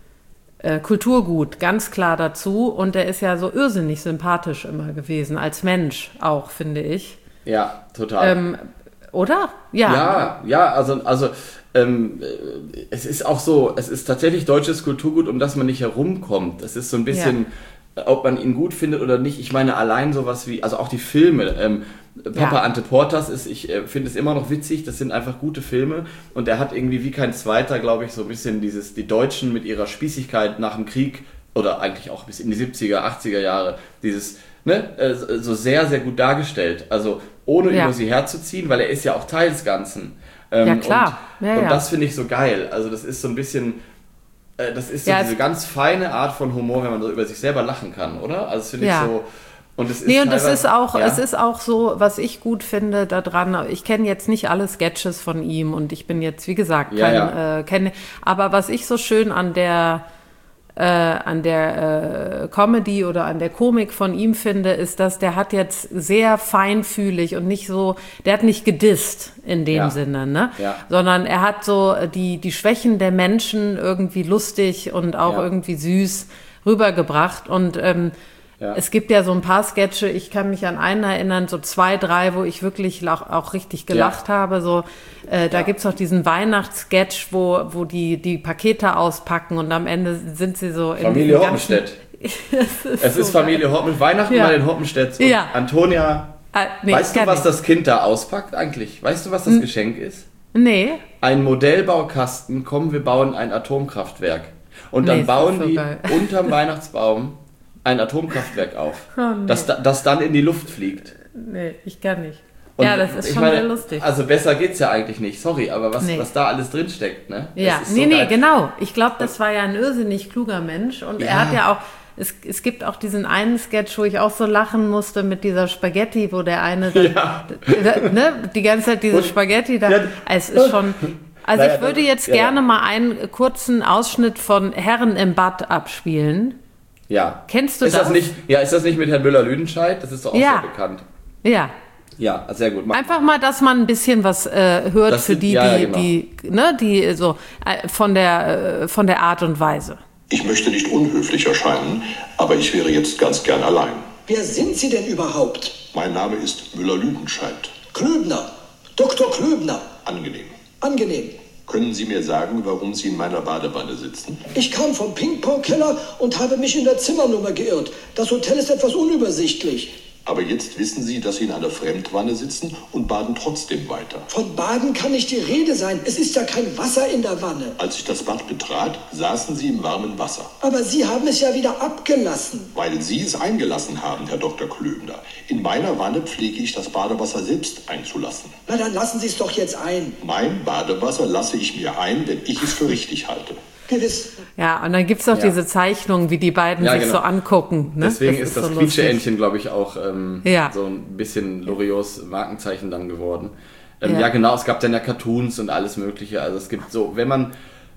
[SPEAKER 1] Kulturgut, ganz klar dazu. Und er ist ja so irrsinnig sympathisch immer gewesen, als Mensch auch, finde ich.
[SPEAKER 2] Ja, total.
[SPEAKER 1] Ähm, oder? Ja.
[SPEAKER 2] Ja, ja, also, also ähm, es ist auch so, es ist tatsächlich deutsches Kulturgut, um das man nicht herumkommt. Es ist so ein bisschen, ja. ob man ihn gut findet oder nicht. Ich meine, allein sowas wie, also auch die Filme, ähm, Papa ja. Ante Portas ist, ich äh, finde es immer noch witzig, das sind einfach gute Filme und er hat irgendwie wie kein zweiter, glaube ich, so ein bisschen dieses, die Deutschen mit ihrer Spießigkeit nach dem Krieg oder eigentlich auch bis in die siebziger, achtziger Jahre, dieses, ne, äh, so sehr, sehr gut dargestellt, also ohne ja. über sie herzuziehen, weil er ist ja auch Teil des Ganzen. Ähm,
[SPEAKER 1] ja, klar.
[SPEAKER 2] Und,
[SPEAKER 1] ja,
[SPEAKER 2] und
[SPEAKER 1] ja.
[SPEAKER 2] das finde ich so geil, also das ist so ein bisschen, äh, das ist so ja, diese ganz feine Art von Humor, wenn man so über sich selber lachen kann, oder? Also das finde ich
[SPEAKER 1] ja.
[SPEAKER 2] so... Und es ist
[SPEAKER 1] nee, und es ist auch,
[SPEAKER 2] ja.
[SPEAKER 1] es ist auch so, was ich gut finde daran, ich kenne jetzt nicht alle Sketches von ihm und ich bin jetzt, wie gesagt, kein,
[SPEAKER 2] ja, ja.
[SPEAKER 1] Äh, kenne, aber was ich so schön an der, äh, an der äh, Comedy oder an der Komik von ihm finde, ist, dass der hat jetzt sehr feinfühlig und nicht so, der hat nicht gedisst in dem
[SPEAKER 2] ja.
[SPEAKER 1] Sinne, ne?
[SPEAKER 2] Ja.
[SPEAKER 1] Sondern er hat so die, die Schwächen der Menschen irgendwie lustig und auch
[SPEAKER 2] ja.
[SPEAKER 1] irgendwie süß rübergebracht und, ähm, ja. Es gibt ja so ein paar Sketche, ich kann mich an einen erinnern, so zwei, drei, wo ich wirklich auch, auch richtig gelacht ja. habe. So, äh, da ja. gibt's auch diesen Weihnachtssketch, wo, wo die, die Pakete auspacken und am Ende sind sie so in
[SPEAKER 2] Familie Hoppenstedt. ist es
[SPEAKER 1] so
[SPEAKER 2] ist Familie Hoppenstedt, Weihnachten
[SPEAKER 1] ja.
[SPEAKER 2] bei den Hoppenstedts und
[SPEAKER 1] ja.
[SPEAKER 2] Antonia.
[SPEAKER 1] Äh, nee,
[SPEAKER 2] weißt du, was
[SPEAKER 1] nicht.
[SPEAKER 2] das Kind da auspackt eigentlich? Weißt du, was das hm. Geschenk ist?
[SPEAKER 1] Nee.
[SPEAKER 2] Ein Modellbaukasten, komm, wir bauen ein Atomkraftwerk. Und dann nee, bauen so die geil. unterm Weihnachtsbaum ein Atomkraftwerk auf, oh, nee. das, das dann in die Luft fliegt.
[SPEAKER 1] Nee, ich kann nicht.
[SPEAKER 2] Und
[SPEAKER 1] ja, das ist schon
[SPEAKER 2] meine,
[SPEAKER 1] sehr lustig.
[SPEAKER 2] Also besser geht's ja eigentlich nicht, sorry, aber was, nee. was da alles drinsteckt, ne?
[SPEAKER 1] Ja, nee, so nee, geil. genau. Ich glaube, das war ja ein irrsinnig kluger Mensch und ja. er hat ja auch, es, es gibt auch diesen einen Sketch, wo ich auch so lachen musste mit dieser Spaghetti, wo der eine dann, ja. ne, die ganze Zeit diese und, Spaghetti da, ja. es ist schon... Also naja, ich würde jetzt ja, gerne ja. mal einen kurzen Ausschnitt von Herren im Bad abspielen.
[SPEAKER 2] Ja.
[SPEAKER 1] Kennst du
[SPEAKER 2] ist
[SPEAKER 1] das?
[SPEAKER 2] das nicht, ja, ist das nicht mit Herrn Müller-Lüdenscheid? Das ist doch auch ja. sehr bekannt.
[SPEAKER 1] Ja.
[SPEAKER 2] Ja, sehr gut. Mach
[SPEAKER 1] Einfach mal, dass man ein bisschen was äh, hört das für die, ja, die, ja, genau. die, ne, die so äh, von der äh, von der Art und Weise.
[SPEAKER 3] Ich möchte nicht unhöflich erscheinen, aber ich wäre jetzt ganz gern allein.
[SPEAKER 4] Wer sind Sie denn überhaupt?
[SPEAKER 3] Mein Name ist Müller-Lüdenscheid.
[SPEAKER 4] Klöbner. Doktor Klöbner.
[SPEAKER 3] Angenehm.
[SPEAKER 4] Angenehm.
[SPEAKER 3] Können Sie mir sagen, warum Sie in meiner Badewanne sitzen?
[SPEAKER 4] Ich kam vom Ping-Pong-Keller und habe mich in der Zimmernummer geirrt. Das Hotel ist etwas unübersichtlich.
[SPEAKER 3] Aber jetzt wissen Sie, dass Sie in einer Fremdwanne sitzen und baden trotzdem weiter.
[SPEAKER 4] Von Baden kann nicht die Rede sein. Es ist ja kein Wasser in der Wanne.
[SPEAKER 3] Als ich das Bad betrat, saßen Sie im warmen Wasser.
[SPEAKER 4] Aber Sie haben es ja wieder abgelassen.
[SPEAKER 3] Weil Sie es eingelassen haben, Herr Doktor Klöbner. In meiner Wanne pflege ich das Badewasser selbst einzulassen.
[SPEAKER 4] Na, dann lassen Sie es doch jetzt ein.
[SPEAKER 3] Mein Badewasser lasse ich mir ein, wenn ich es für richtig halte.
[SPEAKER 4] Gewiss.
[SPEAKER 1] Ja, und dann gibt es auch ja. diese Zeichnungen, wie die beiden ja, sich genau. so angucken. Ne?
[SPEAKER 2] Deswegen
[SPEAKER 1] das
[SPEAKER 2] ist das so Quietscheentchen, glaube ich, auch ähm, ja. so ein bisschen Loriots Markenzeichen dann geworden. Ähm, ja. ja, genau, es gab dann ja Cartoons und alles Mögliche. Also es gibt so, wenn man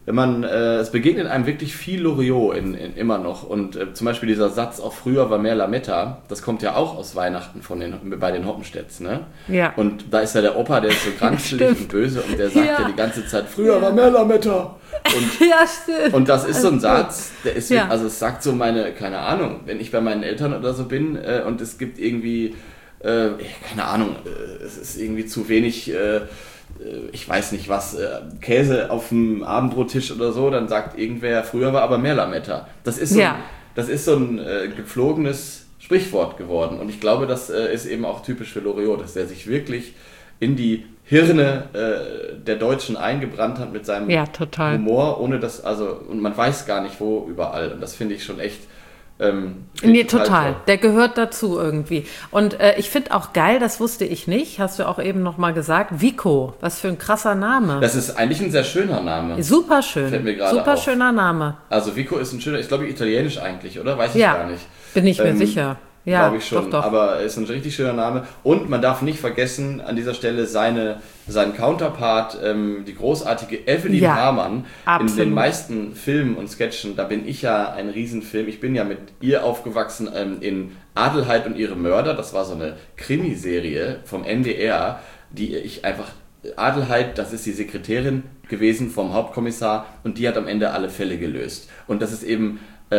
[SPEAKER 2] wenn man, äh, es begegnet einem wirklich viel Loriot in, in, immer noch. Und äh, zum Beispiel dieser Satz, auch früher war mehr Lametta, das kommt ja auch aus Weihnachten von den, bei den Hoppenstedts, ne?
[SPEAKER 1] Ja.
[SPEAKER 2] Und da ist ja der Opa, der ist so granzelig und böse und der sagt ja, ja die ganze Zeit, früher ja. war mehr Lametta. Und, ja, stimmt. Und das ist so ein Satz, der ist, ja. also es sagt so meine, keine Ahnung, wenn ich bei meinen Eltern oder so bin äh, und es gibt irgendwie, äh, keine Ahnung, äh, es ist irgendwie zu wenig... Äh, ich weiß nicht was, Käse auf dem Abendbrottisch oder so, dann sagt irgendwer, früher war aber mehr Lametta. Das ist so, ja. ein, das ist so ein äh, gepflogenes Sprichwort geworden. Und ich glaube, das äh, ist eben auch typisch für Loriot, dass der sich wirklich in die Hirne äh, der Deutschen eingebrannt hat mit seinem
[SPEAKER 1] ja, total.
[SPEAKER 2] Humor, ohne dass, also, und man weiß gar nicht wo überall. Und das finde ich schon echt...
[SPEAKER 1] Ähm, nee, total. total. Der gehört dazu irgendwie. Und äh, ich finde auch geil, das wusste ich nicht, hast du auch eben noch mal gesagt, Vico, was für ein krasser Name.
[SPEAKER 2] Das ist eigentlich ein sehr schöner Name.
[SPEAKER 1] Super schön.
[SPEAKER 2] Fällt mir gerade
[SPEAKER 1] Super
[SPEAKER 2] auf.
[SPEAKER 1] schöner Name.
[SPEAKER 2] Also Vico ist ein schöner, ich glaube italienisch eigentlich, oder? Weiß ich
[SPEAKER 1] ja,
[SPEAKER 2] gar nicht.
[SPEAKER 1] Bin ich mir ähm, sicher. Ja,
[SPEAKER 2] glaube ich schon,
[SPEAKER 1] doch, doch.
[SPEAKER 2] Aber ist ein richtig schöner Name. Und man darf nicht vergessen, an dieser Stelle seine, seinen Counterpart, ähm, die großartige Evelyn
[SPEAKER 1] ja,
[SPEAKER 2] Hamann.
[SPEAKER 1] Absolut.
[SPEAKER 2] In den meisten Filmen und Sketchen, da bin ich ja ein Riesenfilm. Ich bin ja mit ihr aufgewachsen ähm, in Adelheid und ihre Mörder. Das war so eine Krimiserie vom N D R, die ich einfach... Adelheid, das ist die Sekretärin gewesen vom Hauptkommissar und die hat am Ende alle Fälle gelöst. Und das ist eben...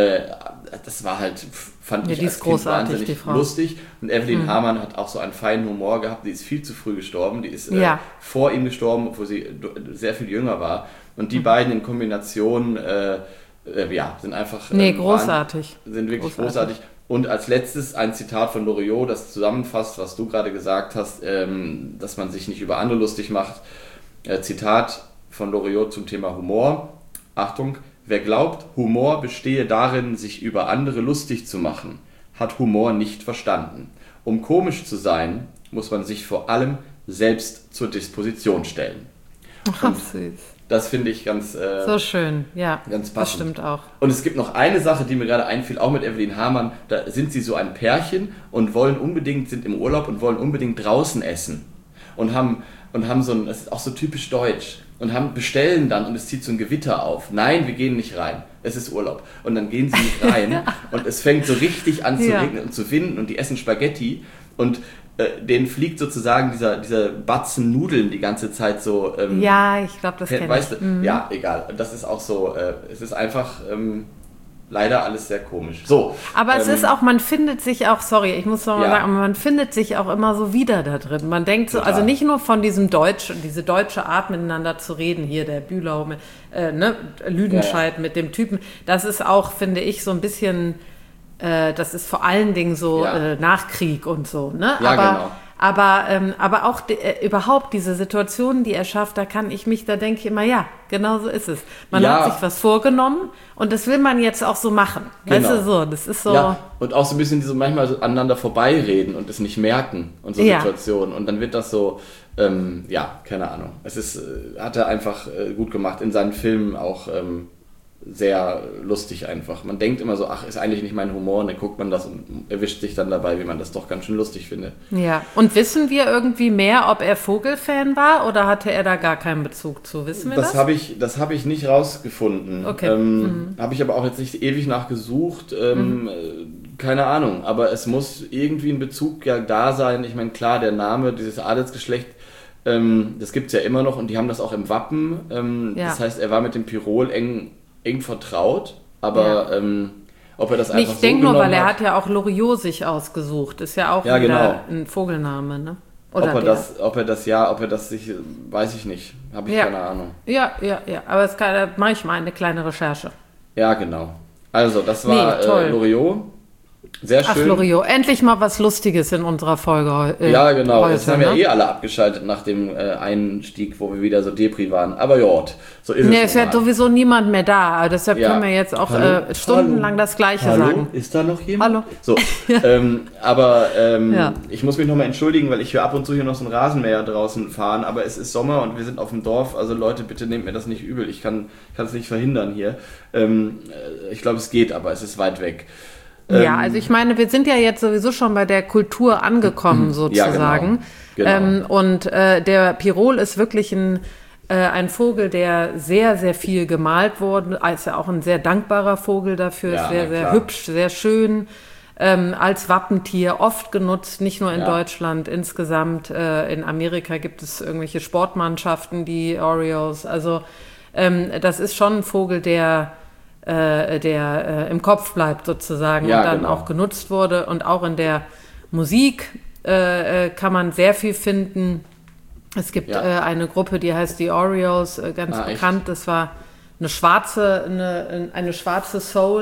[SPEAKER 2] das war halt, fand
[SPEAKER 1] ja,
[SPEAKER 2] ich als Kind wahnsinnig lustig. Und Evelyn mhm. Hamann hat auch so einen feinen Humor gehabt. Die ist viel zu früh gestorben. Die ist ja. äh, vor ihm gestorben, obwohl sie sehr viel jünger war. Und die mhm. beiden in Kombination, äh, äh, ja, sind einfach...
[SPEAKER 1] Nee,
[SPEAKER 2] ähm,
[SPEAKER 1] großartig.
[SPEAKER 2] Waren, sind wirklich großartig. großartig. Und als letztes ein Zitat von Loriot, das zusammenfasst, was du gerade gesagt hast, ähm, dass man sich nicht über andere lustig macht. Äh, Zitat von Loriot zum Thema Humor. Achtung: Wer glaubt, Humor bestehe darin, sich über andere lustig zu machen, hat Humor nicht verstanden. Um komisch zu sein, muss man sich vor allem selbst zur Disposition stellen.
[SPEAKER 1] Ach, süß.
[SPEAKER 2] Das finde ich ganz äh,
[SPEAKER 1] so schön, ja,
[SPEAKER 2] ganz passend.
[SPEAKER 1] Das stimmt auch.
[SPEAKER 2] Und es gibt noch eine Sache, die mir gerade einfiel, auch mit Evelyn Hamann. Da sind sie so ein Pärchen und wollen unbedingt, sind im Urlaub und wollen unbedingt draußen essen. Und haben, und haben so ein, das ist auch so typisch deutsch. Und haben, bestellen dann und es zieht so ein Gewitter auf. Nein, wir gehen nicht rein. Es ist Urlaub. Und dann gehen sie nicht rein und es fängt so richtig an zu ja. regnen und zu winden und die essen Spaghetti und äh, denen fliegt sozusagen dieser, dieser Batzen Nudeln die ganze Zeit so... Ähm,
[SPEAKER 1] ja, ich glaube, das kenne
[SPEAKER 2] weißt
[SPEAKER 1] ich.
[SPEAKER 2] Du, mhm. Ja, egal. Das ist auch so, äh, es ist einfach... Ähm, leider alles sehr komisch. So,
[SPEAKER 1] aber
[SPEAKER 2] ähm,
[SPEAKER 1] es ist auch, man findet sich auch, sorry, ich muss noch mal
[SPEAKER 2] ja.
[SPEAKER 1] sagen, man findet sich auch immer so wieder da drin. Man denkt so,
[SPEAKER 2] Total.
[SPEAKER 1] also nicht nur von diesem Deutsch, diese deutsche Art miteinander zu reden, hier der Bülow, mit, äh, ne, Lüdenscheid ja, ja. mit dem Typen, das ist auch, finde ich, so ein bisschen, äh, das ist vor allen Dingen so
[SPEAKER 2] ja.
[SPEAKER 1] äh, Nachkrieg und so, ne?
[SPEAKER 2] Ja,
[SPEAKER 1] aber,
[SPEAKER 2] genau.
[SPEAKER 1] Aber, ähm, aber auch die, äh, überhaupt diese Situationen, die er schafft, da kann ich mich, da denke ich immer, ja, genau so ist es. Man
[SPEAKER 2] ja.
[SPEAKER 1] hat sich was vorgenommen und das will man jetzt auch so machen.
[SPEAKER 2] Genau.
[SPEAKER 1] Weißt du, so, das ist so.
[SPEAKER 2] Ja, und auch so ein bisschen so manchmal so aneinander vorbeireden und es nicht merken und so
[SPEAKER 1] ja.
[SPEAKER 2] Situationen. Und dann wird das so, ähm, ja, keine Ahnung. Es ist, äh, hat er einfach äh, gut gemacht. In seinen Filmen auch ähm, sehr lustig einfach. Man denkt immer so, ach, ist eigentlich nicht mein Humor, und dann guckt man das und erwischt sich dann dabei, wie man das doch ganz schön lustig findet.
[SPEAKER 1] Ja, und wissen wir irgendwie mehr, ob er Vogelfan war oder hatte er da gar keinen Bezug zu? Wissen wir das?
[SPEAKER 2] Das habe ich, das hab ich nicht rausgefunden.
[SPEAKER 1] Okay.
[SPEAKER 2] Ähm,
[SPEAKER 1] mhm.
[SPEAKER 2] Habe ich aber auch jetzt nicht ewig nachgesucht. Ähm, mhm. Keine Ahnung, aber es muss irgendwie ein Bezug ja da sein. Ich meine, klar, der Name, dieses Adelsgeschlecht, ähm, das gibt es ja immer noch und die haben das auch im Wappen. Ähm, ja. Das heißt, er war mit dem Pirol eng eng vertraut, aber ja. ähm, ob er das einfach
[SPEAKER 1] ich
[SPEAKER 2] so
[SPEAKER 1] denk nur, weil er
[SPEAKER 2] hat,
[SPEAKER 1] hat ja auch Loriot sich ausgesucht. Ist ja auch
[SPEAKER 2] ja,
[SPEAKER 1] wieder
[SPEAKER 2] genau.
[SPEAKER 1] ein Vogelname, ne? Oder
[SPEAKER 2] ob er
[SPEAKER 1] der.
[SPEAKER 2] das, ob er das ja, ob er das sich, weiß ich nicht, habe ich
[SPEAKER 1] ja.
[SPEAKER 2] keine Ahnung.
[SPEAKER 1] Ja, ja, ja. Aber es kann, da mache ich mal eine kleine Recherche.
[SPEAKER 2] Ja, genau. Also das war
[SPEAKER 1] nee, toll.
[SPEAKER 2] äh, Loriot. Sehr schön.
[SPEAKER 1] Ach, Loriot, endlich mal was Lustiges in unserer Folge. Äh,
[SPEAKER 2] ja, genau.
[SPEAKER 1] Heute,
[SPEAKER 2] Jetzt haben
[SPEAKER 1] ne?
[SPEAKER 2] ja eh alle abgeschaltet nach dem äh, Einstieg, wo wir wieder so Depri waren. Aber ja, so ist
[SPEAKER 1] nee,
[SPEAKER 2] es.
[SPEAKER 1] Es ist ja sowieso niemand mehr da. Deshalb
[SPEAKER 2] ja.
[SPEAKER 1] können wir jetzt auch
[SPEAKER 2] Hallo?
[SPEAKER 1] äh, stundenlang
[SPEAKER 2] Hallo?
[SPEAKER 1] das Gleiche
[SPEAKER 2] Hallo?
[SPEAKER 1] sagen.
[SPEAKER 2] Ist da noch jemand?
[SPEAKER 1] Hallo.
[SPEAKER 2] So, ähm, aber ähm,
[SPEAKER 1] ja.
[SPEAKER 2] ich muss mich nochmal entschuldigen, weil ich höre ab und zu hier noch so einen Rasenmäher draußen fahren. Aber es ist Sommer und wir sind auf dem Dorf. Also Leute, bitte nehmt mir das nicht übel. Ich kann es nicht verhindern hier. Ähm, ich glaube, es geht, aber es ist weit weg.
[SPEAKER 1] Ja, also ich meine, wir sind ja jetzt sowieso schon bei der Kultur angekommen, sozusagen.
[SPEAKER 2] Ja, genau. Genau.
[SPEAKER 1] Ähm, und äh, der Pirol ist wirklich ein, Äh, ein Vogel, der sehr, sehr viel gemalt wurde, ist ja auch ein sehr dankbarer Vogel dafür, ja, sehr, sehr hübsch, sehr schön. Ähm, als Wappentier oft genutzt, nicht nur in ja. Deutschland, insgesamt äh, in Amerika gibt es irgendwelche Sportmannschaften, die Orioles, also ähm, das ist schon ein Vogel, der, äh, der äh, im Kopf bleibt sozusagen ja, und dann genau. auch genutzt wurde und auch in der Musik äh, kann man sehr viel finden. Es gibt ja. äh, eine Gruppe, die heißt die Orioles, äh, ganz ah, bekannt, echt? Das war eine schwarze, eine, eine schwarze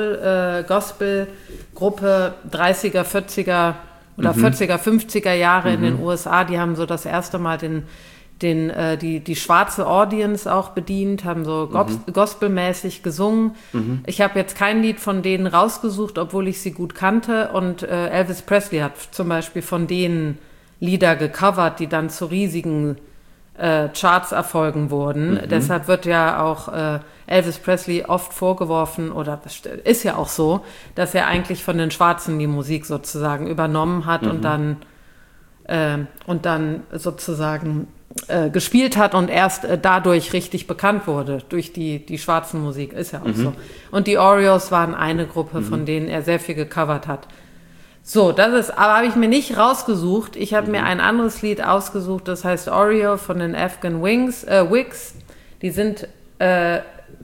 [SPEAKER 1] Soul-Gospel-Gruppe, dreißiger, vierziger oder mhm. vierziger, fünfziger Jahre mhm. in den U S A. Die haben so das erste Mal den, den, äh, die, die schwarze Audience auch bedient, haben so mhm. gospelmäßig gesungen. Mhm. Ich habe jetzt kein Lied von denen rausgesucht, obwohl ich sie gut kannte. Und äh, Elvis Presley hat zum Beispiel von denen Lieder gecovert, die dann zu riesigen äh, Charts-Erfolgen wurden. Mhm. Deshalb wird ja auch äh, Elvis Presley oft vorgeworfen, oder ist ja auch so, dass er eigentlich von den Schwarzen die Musik sozusagen übernommen hat mhm. und dann äh, und dann sozusagen äh, gespielt hat und erst äh, dadurch richtig bekannt wurde, durch die, die schwarzen Musik, ist ja auch mhm. so. Und die Orioles waren eine Gruppe, mhm. von denen er sehr viel gecovert hat. So, das ist, aber habe ich mir nicht rausgesucht. Ich habe mhm. mir ein anderes Lied ausgesucht, das heißt Oriole von den Afghan Wings, äh, Wigs. Die sind äh,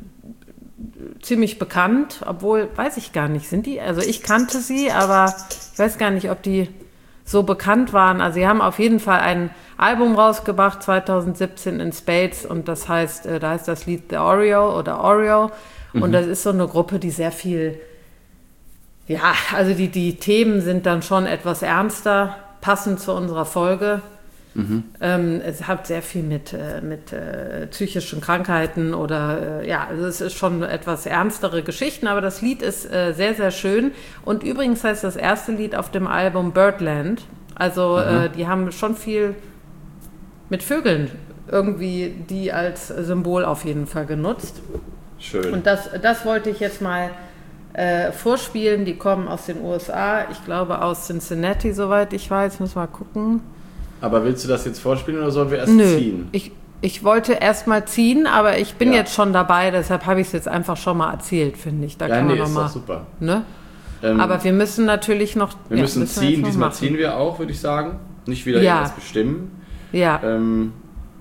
[SPEAKER 1] ziemlich bekannt, obwohl, weiß ich gar nicht, sind die, also ich kannte sie, aber ich weiß gar nicht, ob die so bekannt waren. Also sie haben auf jeden Fall ein Album rausgebracht, zwanzig siebzehn in Spades, und das heißt, äh, da heißt das Lied The Oriole oder Oriole. Mhm. Und das ist so eine Gruppe, die sehr viel, ja, also die, die Themen sind dann schon etwas ernster, passend zu unserer Folge. Mhm. Ähm, es hat sehr viel mit, äh, mit äh, psychischen Krankheiten oder, äh, ja, also es ist schon etwas ernstere Geschichten, aber das Lied ist äh, sehr, sehr schön. Und übrigens heißt das erste Lied auf dem Album Birdland. Also mhm. äh, die haben schon viel mit Vögeln irgendwie die als Symbol auf jeden Fall genutzt.
[SPEAKER 2] Schön.
[SPEAKER 1] Und das, das wollte ich jetzt mal Äh, vorspielen. Die kommen aus den U S A, ich glaube aus Cincinnati, soweit ich weiß, muss mal gucken.
[SPEAKER 2] Aber willst du das jetzt vorspielen oder sollen wir erst
[SPEAKER 1] Nö,
[SPEAKER 2] ziehen?
[SPEAKER 1] Ich, ich wollte erst mal ziehen, aber ich bin ja. jetzt schon dabei, deshalb habe ich es jetzt einfach schon mal erzählt, finde ich. Da
[SPEAKER 2] ja,
[SPEAKER 1] kann
[SPEAKER 2] nee,
[SPEAKER 1] man noch
[SPEAKER 2] ist
[SPEAKER 1] mal,
[SPEAKER 2] doch super.
[SPEAKER 1] Ne?
[SPEAKER 2] Ähm,
[SPEAKER 1] aber wir müssen natürlich noch...
[SPEAKER 2] Wir ja, müssen, müssen ziehen, wir diesmal machen. Ziehen wir auch, würde ich sagen. Nicht wieder
[SPEAKER 1] ja.
[SPEAKER 2] irgendwas bestimmen.
[SPEAKER 1] Ja.
[SPEAKER 2] Ähm,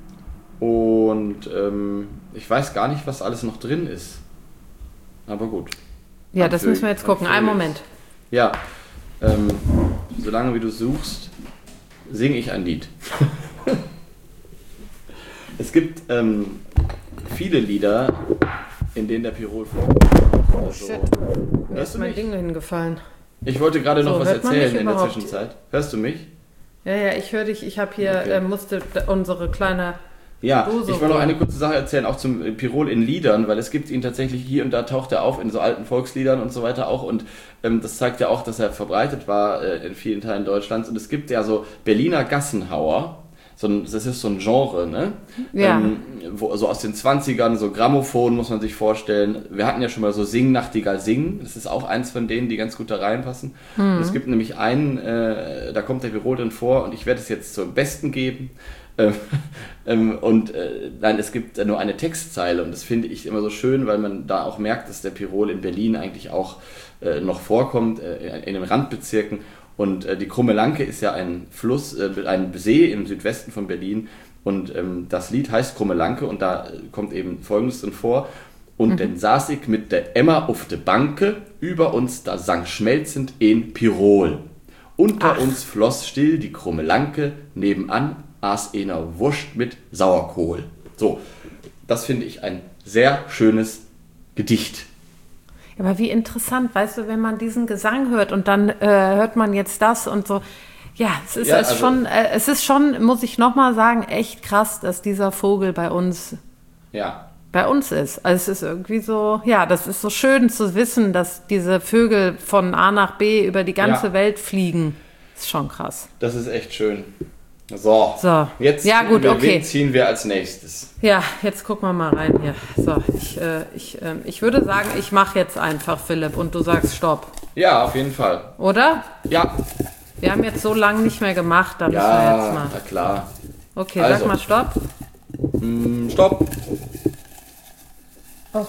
[SPEAKER 2] und ähm, ich weiß gar nicht, was alles noch drin ist. Aber gut.
[SPEAKER 1] Ja, das müssen wir jetzt gucken. Einen Moment.
[SPEAKER 2] Ja, ähm, solange wie du suchst, singe ich ein Lied. Es gibt ähm, viele Lieder, in denen der Pirol vorkommt.
[SPEAKER 1] Oh also, shit, mir ist mein Ding hingefallen.
[SPEAKER 2] Ich wollte gerade noch so, was erzählen in der Zwischenzeit. Hörst du mich?
[SPEAKER 1] Ja, ja, ich höre dich. Ich habe hier, okay. äh, musste unsere kleine...
[SPEAKER 2] Ja, ich will noch eine kurze Sache erzählen, auch zum Pirol in Liedern, weil es gibt ihn tatsächlich hier und da, taucht er auf in so alten Volksliedern und so weiter auch, und ähm, das zeigt ja auch, dass er verbreitet war äh, in vielen Teilen Deutschlands, und es gibt ja so Berliner Gassenhauer, so ein, das ist so ein Genre, ne?
[SPEAKER 1] Ja.
[SPEAKER 2] Ähm, wo, so aus den zwanzigern, so Grammophon muss man sich vorstellen. Wir hatten ja schon mal so Sing, Nachtigall, Sing, das ist auch eins von denen, die ganz gut da reinpassen. Mhm. Und es gibt nämlich einen, äh, da kommt der Pirol drin vor, und ich werde es jetzt zum Besten geben. Ähm, und äh, nein, es gibt nur eine Textzeile, und das finde ich immer so schön, weil man da auch merkt, dass der Pirol in Berlin eigentlich auch äh, noch vorkommt, äh, in den Randbezirken, und äh, die Krumme Lanke ist ja ein Fluss, äh, ein See im Südwesten von Berlin, und ähm, das Lied heißt Krumme Lanke, und da kommt eben Folgendes drin vor: Und mhm. denn saß ich mit der Emma auf de Banke, über uns da sang schmelzend en Pirol. Unter Ach. uns floss still die Krumme Lanke, nebenan aß einer Wurst mit Sauerkohl. So, das finde ich ein sehr schönes Gedicht.
[SPEAKER 1] Aber wie interessant, weißt du, wenn man diesen Gesang hört und dann äh, hört man jetzt das und so. Ja, es ist, ja, also, es schon, äh, es ist schon, muss ich nochmal sagen, echt krass, dass dieser Vogel bei uns,
[SPEAKER 2] ja.
[SPEAKER 1] bei uns ist. Also es ist irgendwie so, ja, das ist so schön zu wissen, dass diese Vögel von A nach B über die ganze ja. Welt fliegen. Das ist schon krass.
[SPEAKER 2] Das ist echt schön. So,
[SPEAKER 1] so.
[SPEAKER 2] jetzt
[SPEAKER 1] ja, gut,
[SPEAKER 2] wir,
[SPEAKER 1] okay.
[SPEAKER 2] wen ziehen wir als nächstes?
[SPEAKER 1] Ja, jetzt gucken wir mal rein hier. So, ich, äh, ich, äh, ich würde sagen, ich mache jetzt einfach, Philipp, und du sagst Stopp.
[SPEAKER 2] Ja, auf jeden Fall.
[SPEAKER 1] Oder?
[SPEAKER 2] Ja.
[SPEAKER 1] Wir haben jetzt so lange nicht mehr gemacht, dann
[SPEAKER 2] ja,
[SPEAKER 1] müssen wir jetzt mal.
[SPEAKER 2] Ja, klar.
[SPEAKER 1] Okay,
[SPEAKER 2] also.
[SPEAKER 1] sag mal Stopp.
[SPEAKER 2] Mm, stopp.
[SPEAKER 1] Oh.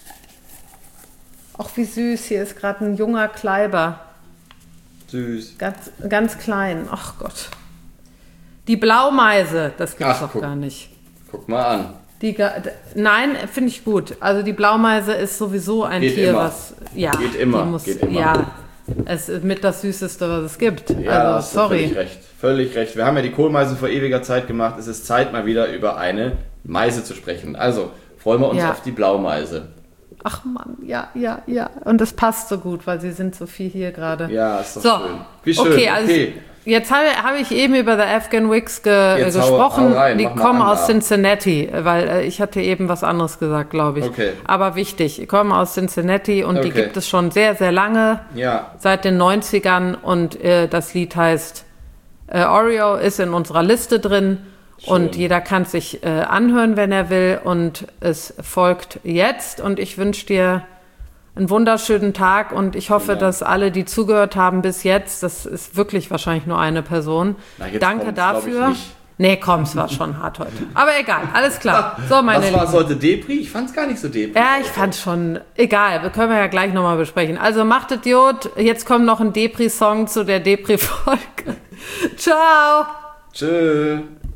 [SPEAKER 1] Ach, wie süß. Hier ist gerade ein junger Kleiber.
[SPEAKER 2] Süß.
[SPEAKER 1] Ganz, ganz klein. Ach Gott. Die Blaumeise, das gibt's
[SPEAKER 2] Ach,
[SPEAKER 1] doch
[SPEAKER 2] guck,
[SPEAKER 1] gar nicht.
[SPEAKER 2] Guck mal an.
[SPEAKER 1] Die, nein, finde ich gut. Also die Blaumeise ist sowieso ein
[SPEAKER 2] geht
[SPEAKER 1] Tier,
[SPEAKER 2] immer.
[SPEAKER 1] was... Ja,
[SPEAKER 2] geht immer,
[SPEAKER 1] muss,
[SPEAKER 2] geht immer.
[SPEAKER 1] Ja, es ist mit das Süßeste, was es gibt.
[SPEAKER 2] Ja,
[SPEAKER 1] also, sorry.
[SPEAKER 2] völlig recht. Völlig recht. Wir haben ja die Kohlmeise vor ewiger Zeit gemacht. Es ist Zeit, mal wieder über eine Meise zu sprechen. Also, freuen wir uns
[SPEAKER 1] ja.
[SPEAKER 2] auf die Blaumeise.
[SPEAKER 1] Ach Mann, ja, ja, ja. Und das passt so gut, weil sie sind so viel hier gerade.
[SPEAKER 2] Ja, ist doch
[SPEAKER 1] so.
[SPEAKER 2] schön. Wie schön,
[SPEAKER 1] okay. Also
[SPEAKER 2] okay.
[SPEAKER 1] Jetzt habe, habe ich eben über The Afghan Wigs ge,
[SPEAKER 2] Jetzt
[SPEAKER 1] gesprochen.
[SPEAKER 2] hau, hau rein,
[SPEAKER 1] die
[SPEAKER 2] mach mal
[SPEAKER 1] kommen
[SPEAKER 2] an,
[SPEAKER 1] aus
[SPEAKER 2] ab.
[SPEAKER 1] Cincinnati, weil äh, ich hatte eben was anderes gesagt, glaube ich.
[SPEAKER 2] Okay.
[SPEAKER 1] Aber wichtig, die kommen aus Cincinnati und
[SPEAKER 2] Okay.
[SPEAKER 1] die gibt es schon sehr, sehr lange.
[SPEAKER 2] Ja.
[SPEAKER 1] Seit den neunzigern und äh, das Lied heißt äh, Oreo, ist in unserer Liste drin.
[SPEAKER 2] Schön.
[SPEAKER 1] Und jeder kann es sich äh, anhören, wenn er will. Und es folgt jetzt. Und ich wünsche dir einen wunderschönen Tag. Und ich hoffe,
[SPEAKER 2] Ja.
[SPEAKER 1] dass alle, die zugehört haben bis jetzt, das ist wirklich wahrscheinlich nur eine Person.
[SPEAKER 2] Na, jetzt
[SPEAKER 1] Danke
[SPEAKER 2] kommt's, glaub
[SPEAKER 1] dafür.
[SPEAKER 2] ich nicht.
[SPEAKER 1] Nee, komm, es war schon hart heute. Aber egal, alles klar. So, meine
[SPEAKER 2] Was war es
[SPEAKER 1] Lieben.
[SPEAKER 2] heute? Depri? Ich fand es gar nicht so Depri.
[SPEAKER 1] Ja, ich fand schon, egal, wir können wir ja gleich nochmal besprechen. Also macht Idiot, jetzt kommt noch ein Depri-Song zu der Depri-Folge. Ciao!
[SPEAKER 2] Tschö.